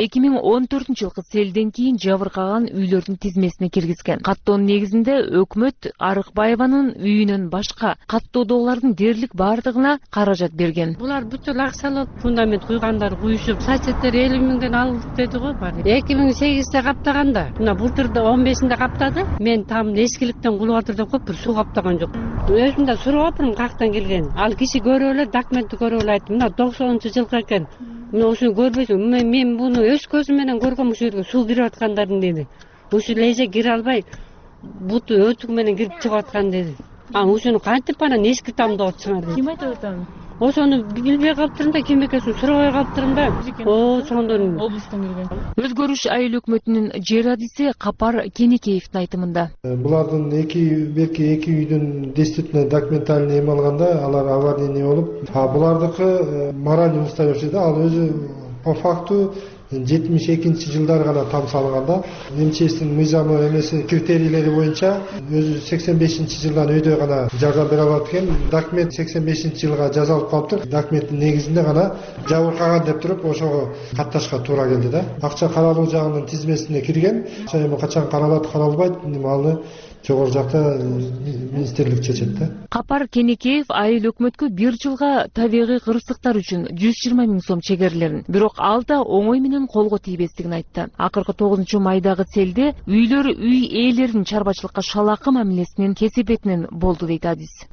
2014-жылкы селден кийин жабыркаган үйлөрдүн тизмесине киргизген. Каттоонун негизинде өкмөт Арыкбаеванын үйүнөн башка каттоодогулардын дээрлик бардыгына каражат берген. Булар бүтүн акчалап фундамент куйгандар куюшуп, сачеттер 50 миңден алып деди го бар. 2008-де каптаганда, мына былтырда 15-inde каптады. Мен там эскиликтен кулуп атыр деп коюп, бир суу каптаган жок. Өзүм да сурап атырмын кактан келген. Ал киши көрүп эле, документти көрүп эле айттым. Мына 90-жылкы экен. Мына ушуну көрбөйсүң. Мен буну өз көзүм менен көргөм, ушул жерге суу кирип аткандарын деди. Ушул эже кире албай, буту өтүк менен кирип чыгып аткан деди. Ушуну кантип анан эски тамды отсуңар деди. Ким айтып атам? Ошону билбей калыптырмын да, ким экенин сурабай калыптырмын да. Сондон облустан келген. Өзгөрүш айыл өкмөтүнүн жер адиси Капар Кенекеевдин айтымында. Булардын белки эки үйдүн действительно документальный эме алганда алар аварийный болуп, булардыкы моральный устойчивость да, ал өзү по факту 72-жылдары гана там салганда, МЧСтин мыйзамы эмеси критерийлери боюнча өзү 85-жылдан өйдө гана жардам бере алат экен. Документ 85-жылга жазалып калыптыр. Документтин негизинде гана жабыркаган деп туруп ошого катташка туура келди да. Акча каралуу жагынын тизмесине кирген. Эми качан каралат, каралбайт, ал жогору жакта министрлик чечет да. Капар Кенекеев айыл өкмөткө 1 жылга табигый кырсыктар үчүн 120 миң сом чегерилерин, бирок ал да оңой менен колго тийбестигин айтты. Акыркы 9-майдагы селде үйлөр үй ээлеринин чарбачылыкка шалакы мамилесинин кесепетинен болду дейт адис.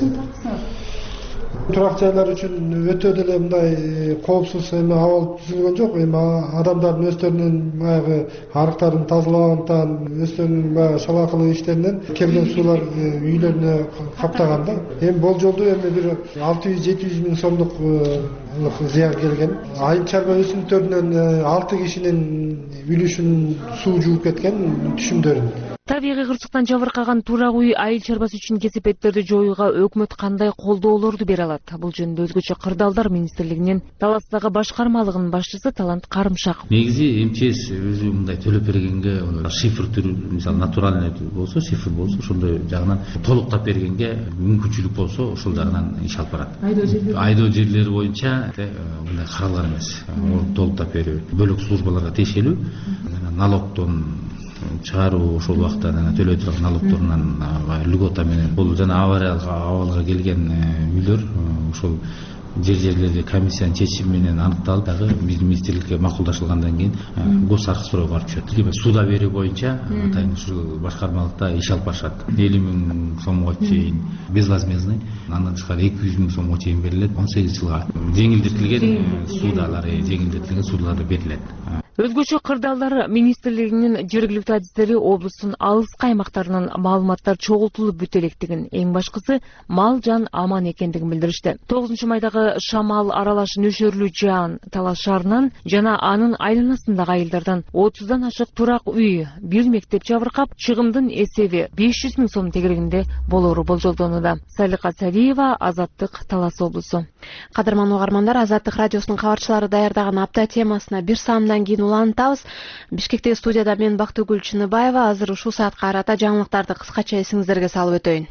Турак жайлар үчүн өтө деле мындай коопсуз эме абал түзүлгөн жок. Эми адамдардын өздөрүнүн баягы арыктарын тазалагандан, өздөрүнүн баягы шалакылык иштеринен келген суулар үйлөрүнө каптаган да. Эми болжолдуу эми бир 600-700 миң сомдук зыян келген. Айыл чарба өсүмдүктөрүнөн 6 кишинин үлүшүн суу жууп кеткен түшүмдөрүн. Табигый кырсыктан жабыркаган турак үй айыл чарбасы үчүн кесепеттерди жоюуга өкмөт кандай колдоолорду бере алат? Бул жөнүндө өзгөчө Кырдаалдар министрлигинин Таластагы башкармалыгынын башчысы Талант Карымшаков. Негизи МЧС өзү мындай төлөп бергенге, шифр түрү, мисалы натуральный болсо, шифр болсо, ошондой жагынан толуктап бергенге мүмкүнчүлүк болсо, ошол жагынан иш алып барат. Айдоо жерлери боюнча мындай каралган эмес. Толуктап берүү бөлөк службаларга тиешелүү, налогдон чыгаруу, ошол убакта төлөй турган налогторунан льгота менен бул жана авариялык абалга келген үйлөр ошол жерлерди комиссиянын чечими менен аныкталып, дагы биздин министрликке макулдашылгандан кийин гос архивтөргө барып түшөт. Суда берүү боюнча атайын ушул башкармалыкта иш алып барышат. 50 миң сомго чейин безвозмездный, андан тышкары 200 миң сомго чейин берилет. 18 жылга жеңилдетилген судалар берилет. Өзгөчө Кырдаалдар министрлигинин жергиликтүү адистери облустун алыскы аймактарынан маалыматтар чогултулуп бүтө электигин, эң башкысы мал жан аман экендигин билдиришти. 9-майдагы шамал аралаш нөшөрлүү жаан Талас шаарынан жана анын айланасындагы айылдардан 30дан ашык турак үй, бир мектеп жабыркап, чыгымдын эсеби 500 миң сом тегерегинде болоору болжолдонууда. Салика Сариева, Азаттык, Талас облусу. Кадырман угармандар, Азаттык радиосунун кабарчылары даярдаган апта темасына бир саамдан кийин улантабыз. Бишкектеги студияда мен Бактыгүл Чыныбаева. Азыр ушул саатка карата жаңылыктарды кыскача эсиңиздерге салып өтөйүн.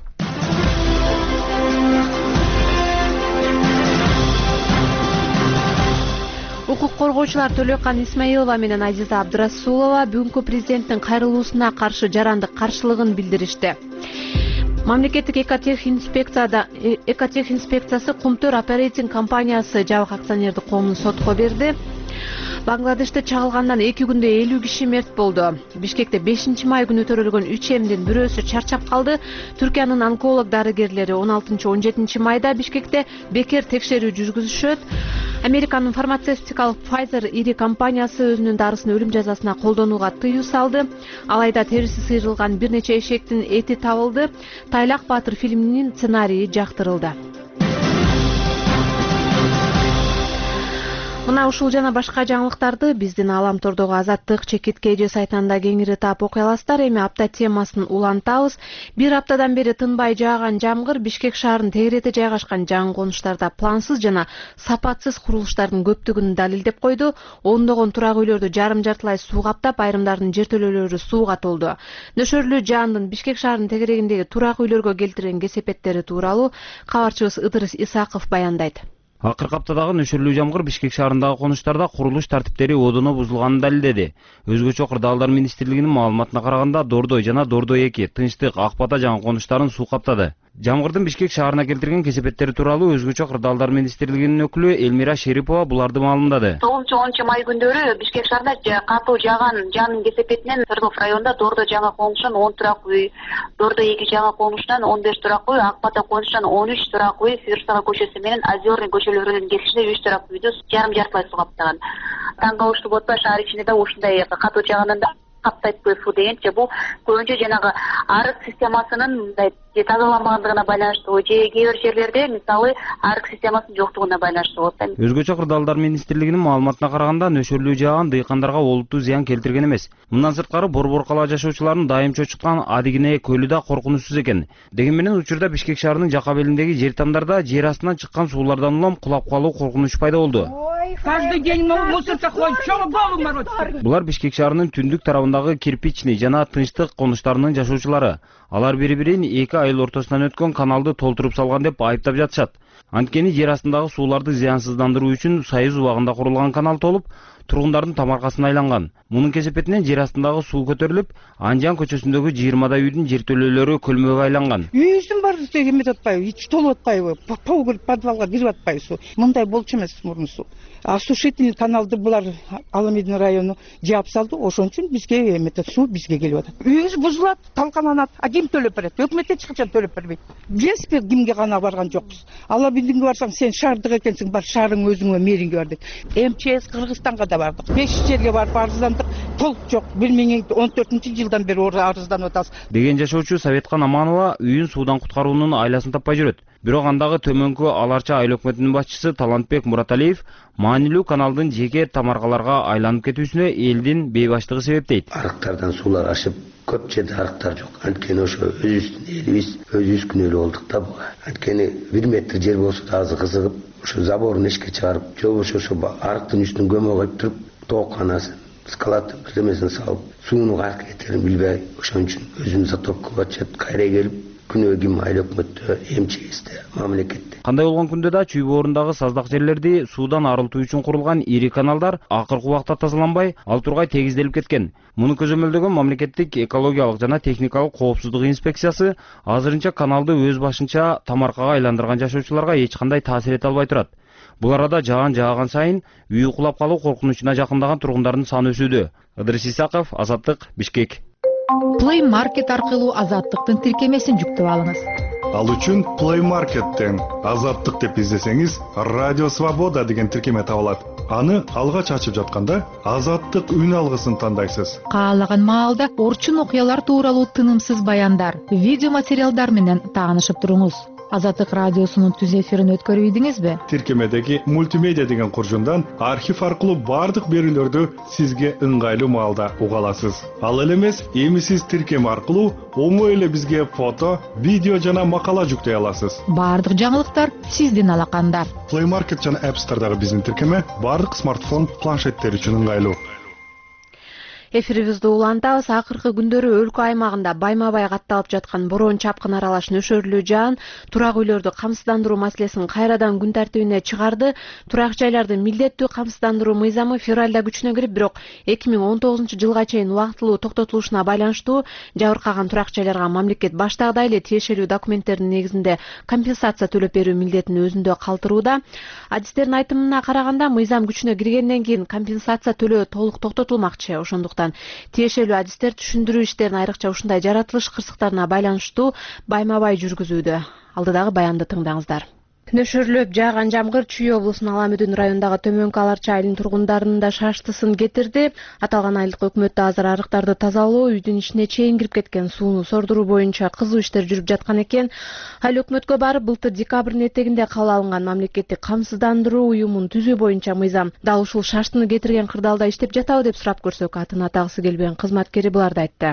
Укук коргоочулар Төлөкан Исмаилова менен Азиза Абдрасулова бүгүнкү президенттин кайрылуусуна каршы жарандык каршылыгын билдиришти. Мамлекеттик экотех инспекциясы Кумтөр оперейтинг компаниясы жабык акционердик коомун сотко берди. Бангладеште чагылгандан 2 күндө 50 киши мерт болду. Бишкекте 5-май күнү төрөлгөн 3 эмдин бирөөсү чарчап калды. Түркиянын онколог дарыгерлери 16-17 майда Бишкекте бекер текшерүү жүргүзүшөт. Американын фармацевтикалык Pfizer ири компаниясы өзүнүн дарысын өлүм жазасына колдонууга тыюу салды. Алайда териси сыйрылган бир нече эшектин эти табылды. Тайлак Баатыр фильминин сценарийи жактырылды. Мына ушул жана башка жаңылыктарды биздин Аламтордогу Азаттык чекитке же сайтында кеңири таап окуй аласыздар. Эми апта темасын улантабыз. Бир аптадан бери тынбай жааган жамгыр Бишкек шаарынын тегерете жайгашкан жаңы конуштарда плансыз жана сапатсыз курулуштардын көптүгүн далилдеп койду. Ондогон турак үйлөрдү жарым-жартылай суу каптап, айрымдардын жертөлөлөрү сууга толду. Нөшөрлүү жаандын Бишкек шаарынын тегерегиндеги турак үйлөргө келтирген кесепеттери тууралуу кабарчыбыз Ыдырыс Исаков баяндайт. Акыркы аптадагы нөшөрлүү жамгыр Бишкек шаарындагы конуштарда курулуш тартиптери одоно бузулганын далилдеди. Өзгөчө кырдаалдар министрлигинин маалыматына караганда Дордой жана Дордой 2, Тынчтык, Ак Бата жана конуштарын суу каптады. Жамгырдын Бишкек шаарына келтирген кесепеттери тууралуу өзгөчө кырдаалдар министрлигинин өкүлү Элмира Шерипова буларды маалымдады. 9-10 май күндөрү Бишкек шаарында катуу жааган жаңын кесепетинен Свердлов районунда Дордой жаңы конушунан 10 турак үй, Дордой 2 жаңы конушунан 15 турак үй, Ак Бата конушунан 13 турак үй, Фирсага көчөсү менен Озерный көчөлөрүнүн кесишинде 3 турак үйдү жарым-жартылай суу каптаган. Таңга уштуп отпай шаар ичинде да ушундай катуу жааганда каптайтпы суу дегенче бул көбүнчө жанагы арык системасынын мындай тазаланбагандыгына байланыштуу же кээ бир жерлерде мисалы арык системасынын жоктугуна байланыштуу болот. Өзгөчө кырдаалдар министрлигинин маалыматына караганда нөшөрлүү жааган дыйкандарга олуттуу зыян келтирген эмес. Мындан сырткары Борбор кала жашоочуларын дайым чочуткан Адигине көлү да коркунучсуз экен. Деген менен учурда Бишкек шаарынын жака белиндеги жер тамдарда жер астынан чыккан суулардан улам кулап калуу коркунуч пайда болду. Каждый день мусорка ходит, что вы голову морочите? Булар Бишкек шаарынын түндүк тарабындагы Кирпичный жана Тынчтык конуштарынын жашоочулары. Алар бири-бирин 2 айыл ортосунан өткөн каналды толтуруп салган деп айыптап жатышат. Анткени жер астындагы сууларды зыянсыздандыруу үчүн Союз убагында курулган канал толуп, тургундардын тамаркасына айланган. Мунун кесепетинен жер астындагы суу көтөрүлүп, Анжан көчөсүндөгү 20 үйдүн жертөлөлөрү көлмөгө айланган. Үйүбүздүн баары эметип атпайбы, ич толуп атпайбы, пол кирип подвалга кирип атпайбы суу. Мындай болчу эмес мурунусу. Осушительный каналды булар Аламедин району жаап салды, ошон үчүн бизге эметет суу бизге келип атат. Үйүбүз бузулат, талкананат, а ким төлөп берет? Өкмөт эч качан төлөп бербейт. Билесизби, кимге гана барган жокпуз. Аламединге барсаң, сен шаардык экенсиң, бар шаарың өзүңө мэринге бар дейт. МЧС Кыргызстанга да бардык. 5 жерге барып арыздандык, толук жок. 2014-жылдан бери арызданып атабыз. Деген жашоочу Советкан Аманова үйүн суудан куткаруунун айласын таппай жүрөт. Бирок андагы төмөнкү Аларча айыл өкмөтүнүн башчысы Талантбек Мураталиев маанилүү каналдын жеке тамаркаларга айланып кетүүсүнө элдин бейбаштыгы себептейт. Арыктардан суулар ашып, көп жерде арыктар жок. Анткени ошо өзүбүздүн элибиз, өзүбүз күнөөлүү болдук да буга. Анткени 1 метр жер болсо да азыр кызыгып, ошо заборун эшикке чыгарып, же болбосо ошо арыктын үстүн көмө коюп туруп, тоокканасын, скалат бирдемесин салып, сууну кайерге кетерин билбей, ошон үчүн өзүмүз затопко батышат, кайра келип күнөө ким айыл өкмөттө, МЧСте, мамлекетте. Кандай болгон күндө да чүй боорундагы саздак жерлерди суудан арылтуу үчүн курулган ири каналдар акыркы убакта тазаланбай, ал тургай тегизделип кеткен. Муну көзөмөлдөгөн мамлекеттик экологиялык жана техникалык коопсуздук инспекциясы азырынча каналды өз башынча тамаркага айландырган жашоочуларга эч кандай таасир эте албай турат. Бул арада жааган сайын үйү кулап калуу коркунучуна жакындаган тургундардын саны өсүүдө. Ыдырыс Исаков, Азаттык, Бишкек. Play Market аркылуу Азаттыктын тиркемесин жүктөп алыңыз. Ал үчүн Play Market'тен Азаттык деп издесеңиз, Радио Свобода деген тиркеме табылат. Аны алгач ачып жатканда Азаттык үн алгысын тандайсыз. Каалаган маалда орчун окуялар тууралуу тынымсыз баяндар, видео материалдар менен таанышып туруңуз. Азаттык радиосунун түз эфирин өткөрүп ийдиңизби? Тиркемедеги мультимедиа деген куржундан архив аркылуу бардык берүүлөрдү сизге ыңгайлуу маалда уга аласыз. Ал эле эмес, эми сиз тиркеме аркылуу оңой эле бизге фото, видео жана макала жүктөй аласыз. Бардык жаңылыктар сиздин алаканда. Play Market жана App Store'дагы биздин тиркеме бардык смартфон, планшеттер үчүн ыңгайлуу. Эфирибизди улантабыз. Акыркы күндөрү өлкө аймагында байма-бай катталып жаткан бороон чапкын аралаш нөшөрлүү жаан турак үйлөрдү камсыздандыруу маселесин кайрадан күн тартибине чыгарды. Турак жайларды милдеттүү камсыздандыруу мыйзамы февралда күчүнө кирип, бирок 2019-жылга чейин убактылуу токтотулушуна байланыштуу жабыркаган турак жайларга мамлекет баштагыдай эле тиешелүү документтердин негизинде компенсация төлөп берүү милдетин өзүндө калтырууда. Адистердин айтымына караганда, мыйзам күчүнө киргенден кийин компенсация төлөө толук токтотулмакчы. Ошондуктан тиешелүү адистер түшүндүрүү иштерин айрыкча ушундай жаратылыш кырсыктарына байланыштуу байма-бай жүргүзүүдө. Алдыдагы баянды тыңдаңыздар. Нөшөрлөп жааган жамгыр Чүй облусунун Аламүдүн районундагы Төмөнкү Аларчы айылынын тургундарынын да шаштысын кетирди. Аталган айылдык өкмөттө азыр арыктарды тазалоо, үйдүн ичине чейин кирип кеткен сууну сордуруу боюнча кызуу иштер жүрүп жаткан экен. Айыл өкмөткө барып, былтыр декабрдын этегинде кабыл алынган мамлекеттик камсыздандыруу уюмун түзүү боюнча мыйзам дал ушул шаштыны кетирген кырдаалда иштеп жатабы деп сурап көрсөк, атын атагысы келбеген кызматкери буларды айтты.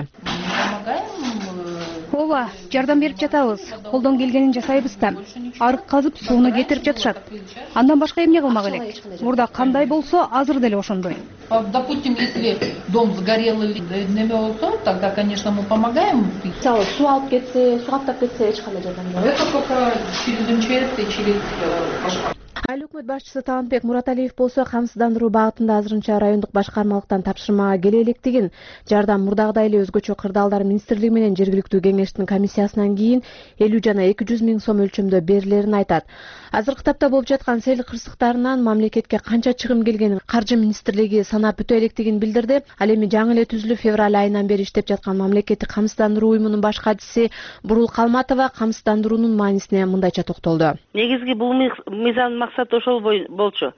Ооба, жардам берип жатабыз. Колдон келгенин жасайбыз да. Арык казып сууну кетирип жатышат. Андан башка эмне кылмак элек? Мурда кандай болсо, азыр деле ошондой. Допустим, если дом сгорел или неме болсо, тогда, конечно, мы помогаем. Мисалы, суу алып кетсе, суу каптап кетсе, эч кандай жардам жок. Это только через МЧС и через Айыл өкмөт башчысы Талантбек Мураталиев болсо, камсыздандыруу багытында азырынча райондук башкармалыктан тапшырмага келе электигин, жардам мурдагыдай эле өзгөчө кырдаалдар министрлиги менен жергиликтүү кеңештин комиссиясынан кийин 50 жана 200 миң сом өлчөмдө берилерин айтат. Азыркы тапта болуп жаткан сел кырсыктарынан мамлекетке канча чыгым келгенин Каржы министрлиги санап бүтө электигин билдирди. Ал эми жаңы эле түзүлүп февраль айынан бери иштеп жаткан мамлекеттик камсыздандыруу уюмунун баш катчысы Бурул Калматова камсыздандыруунун маанисине мындайча токтолду. Негизги бул мыйзамдын максаты ошол болчу.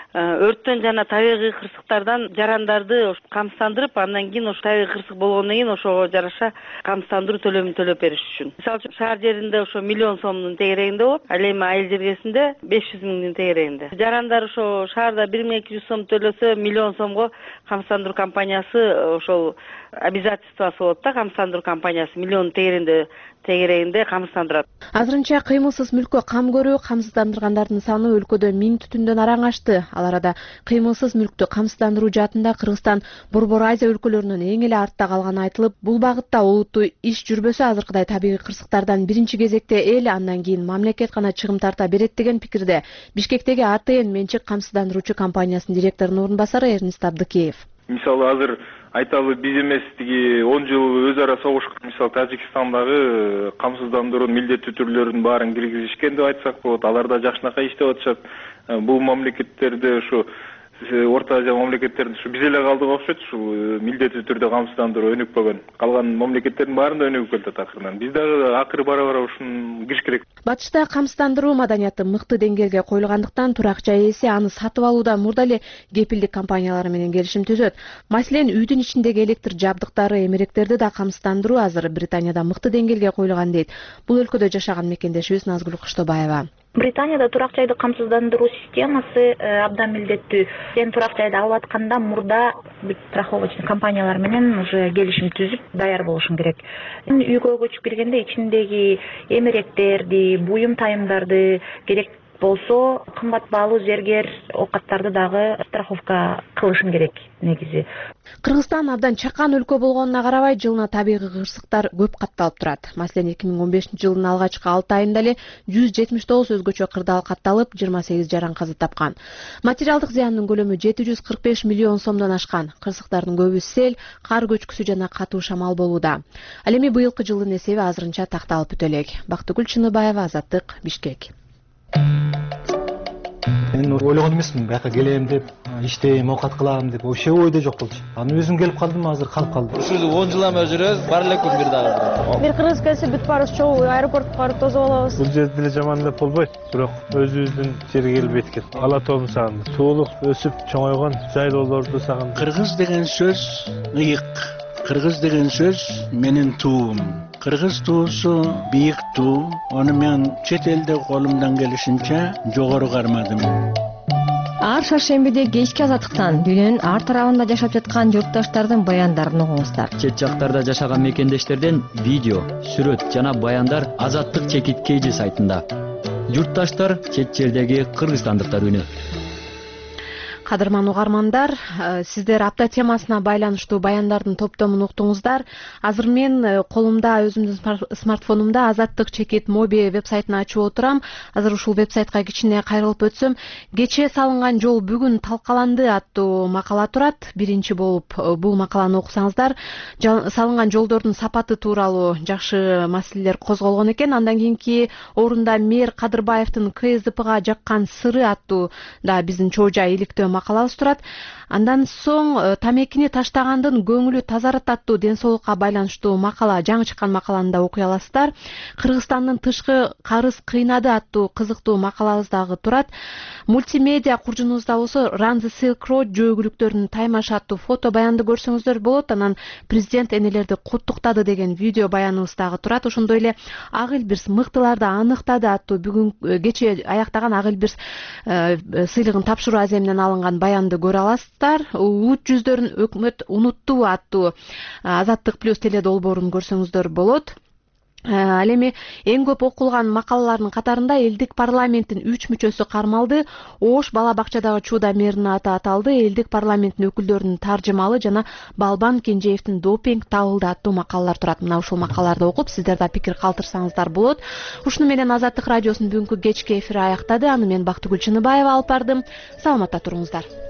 Өрттөн жана табигый кырсыктардан жарандарды камсыздандырып, андан кийин ошо табигый кырсык болгондон кийин ошого жараша камсыздандыруу төлөмүн төлөп бериш үчүн. Мисалы үчүн шаар жеринде ошо 1 миллион сомдун тегерегинде болот, ал эми айыл жергесинде 500 миңдин тегерегинде. Жарандар ошо шаарда 1200 сом төлөсө, 1 миллион сомго камсыздандыруу компаниясы ошол обязательствосы болот да, камсыздандыруу компаниясы 1 миллион тегерегинде камсыздандырат. Азырынча кыймылсыз мүлккө кам көрүү камсыздандыргандардын саны өлкөдө 1000 түтүндөн араң ашты. Ал арада кыймылсыз мүлктү камсыздандыруу жаатында Кыргызстан Борбор Азия өлкөлөрүнөн эң эле артта калганы айтылып, бул багытта олуттуу иш жүрбөсө, азыркыдай табигый кырсыктардан биринчи кезекте эл, андан кийин мамлекет гана чыгым тарта берет деген пикирде Бишкектеги АТН менчик камсыздандыруучу компаниясынын директорунун орун басары Эрнест Абдыкеев. Мисалы азыр айталы биз эмес тиги 10 жыл өз ара согушкан мисалы Тажикстандагы камсыздандыруунун милдеттүү түрлөрүнүн баарын киргизишкен деп айтсак болот. Алар да жакшынакай иштеп атышат. Бул мамлекеттерде ушу Орто Азия мамлекеттеринде ушу биз эле калдык окшойт, ушул милдеттүү түрдө камсыздандыруу өнүкпөгөн. Калган мамлекеттердин баарында өнүгүп келатат акырынан. Биз дагы акыры бара-бара ушуну кириш керек. Батышта камсыздандыруу маданияты мыкты деңгээлге коюлгандыктан турак жай ээси аны сатып алууда мурда эле кепилдик компаниялары менен келишим түзөт. Маселен, үйдүн ичиндеги электр жабдыктары, эмеректерди да камсыздандыруу азыр Британияда мыкты деңгээлге коюлган дейт. Бул өлкөдө жашаган мекендешибиз Назгүл Кыштобаева. Британияда турак жайды камсыздандыруу системасы абдан милдеттүү. Сен турак жайды алып атканда мурда страховочный компаниялар менен уже келишим түзүп даяр болушуң керек. Үйгө көчүп киргенде ичиндеги эмеректерди, буюм тайымдарды, керек болсо кымбат баалуу зергер оокаттарды дагы страховка кылышың керек негизи. Кыргызстан абдан чакан өлкө болгонуна карабай, жылына табигый кырсыктар көп катталып турат. Маселен, 2015-жылдын алгачкы 6 айында эле 179 өзгөчө кырдаал катталып, 28 жаран каза тапкан. Материалдык зыяндын көлөмү 745 миллион сомдон ашкан. Кырсыктардын көбү сел, кар көчкүсү жана катуу шамал болууда. Ал эми быйылкы жылдын эсеби азырынча такталып бүтө элек. Бактыгүл Чыныбаева, Азаттык, Бишкек. Мен ойлогон эмесмин, бияка келем деп, иштейм, оокат кылам деп, вообще ойдо жок болчу. Анан өзүм келип калдым, азыр калып калдым. Ушул 10 жыл эме жүрөбүз, бар элек күн бир дагы. Бир кыргыз келсе бүт баарыбыз чогуу аэропортко барып тосуп алабыз. Бул жерде деле жаман деп болбойт, бирок өзүбүздүн жерге келип эткет. Ала тоом сагынды. Суулук өсүп чоңойгон жайлоолорду сагынды. Кыргыз деген сөз ыйык. Кыргыз деген сөз менин туум. Кыргыз туусу бийик туу. Аны мен чет элде колумдан келишинче жогору кармадым. Ар шаршембиде кечки азаттыктан дүйнөнүн ар тарабында жашап жаткан журтташтардын баяндарын угуңуздар. Чет жактарда жашаган мекендештерден видео, сүрөт жана баяндар Азаттык чекит KG сайтында. Журтташтар чет жердеги кыргызстандыктар үнү. Кадырман угармандар, сиздер апта темасына байланыштуу баяндардын топтомун уктуңуздар. Азыр мен колумда өзүмдүн смартфонумда Азаттык чекит моби вебсайтын ачып отурам. Азыр ушул вебсайтка кичине кайрылып өтсөм, кечээ салынган жол бүгүн талкаланды аттуу макала турат. Биринчи болуп бул макаланы окусаңыздар, салынган жолдордун сапаты тууралуу жакшы маселелер козголгон экен. Андан кийинки орунда мэр Кадырбаевдин КСДПга жаккан сыры аттуу да биздин чоо жай иликтөө макалабыз турат. Андан соң тамекини таштагандын көңүлү тазарат аттуу ден соолукка байланыштуу макала, жаңы чыккан макаланы да окуй аласыздар. Кыргызстандын тышкы карыз кыйнады аттуу кызыктуу макалабыз дагы турат. Мультимедиа куржунубузда болсо Run the Silk Road жөө-күлүктөрүнүн таймашы аттуу фото баянды көрсөңүздөр болот. Анан президент энелерди куттуктады деген видео баяныбыз дагы турат. Ошондой эле Ак Илбирс мыктыларды аныктады аттуу бүгүн кечээ аяктаган Ак Илбирс сыйлыгын тапшыруу аземинен алынган баянды көрө аласыздар. Улут жүздөрүн өкмөт унутту аттуу Азаттык плюс теле долбоорун көрсөңүздөр болот. Ал эми эң көп окулган макалалардын катарында элдик парламенттин 3 мүчөсү кармалды. Ош бала бакчадагы чууда мэрдин аты аталды. Элдик парламенттин өкүлдөрүнүн таржымалы жана Балбан Кенжеевдин допинг табылды аттуу макалалар турат. Мына ушул макалаларды окуп, сиздер да пикир калтырсаңыздар болот. Ушуну менен Азаттык радиосунун бүгүнкү кечки эфири аяктады. Аны мен Бактыгүл Чыныбаева алып бардым. Саламатта туруңуздар.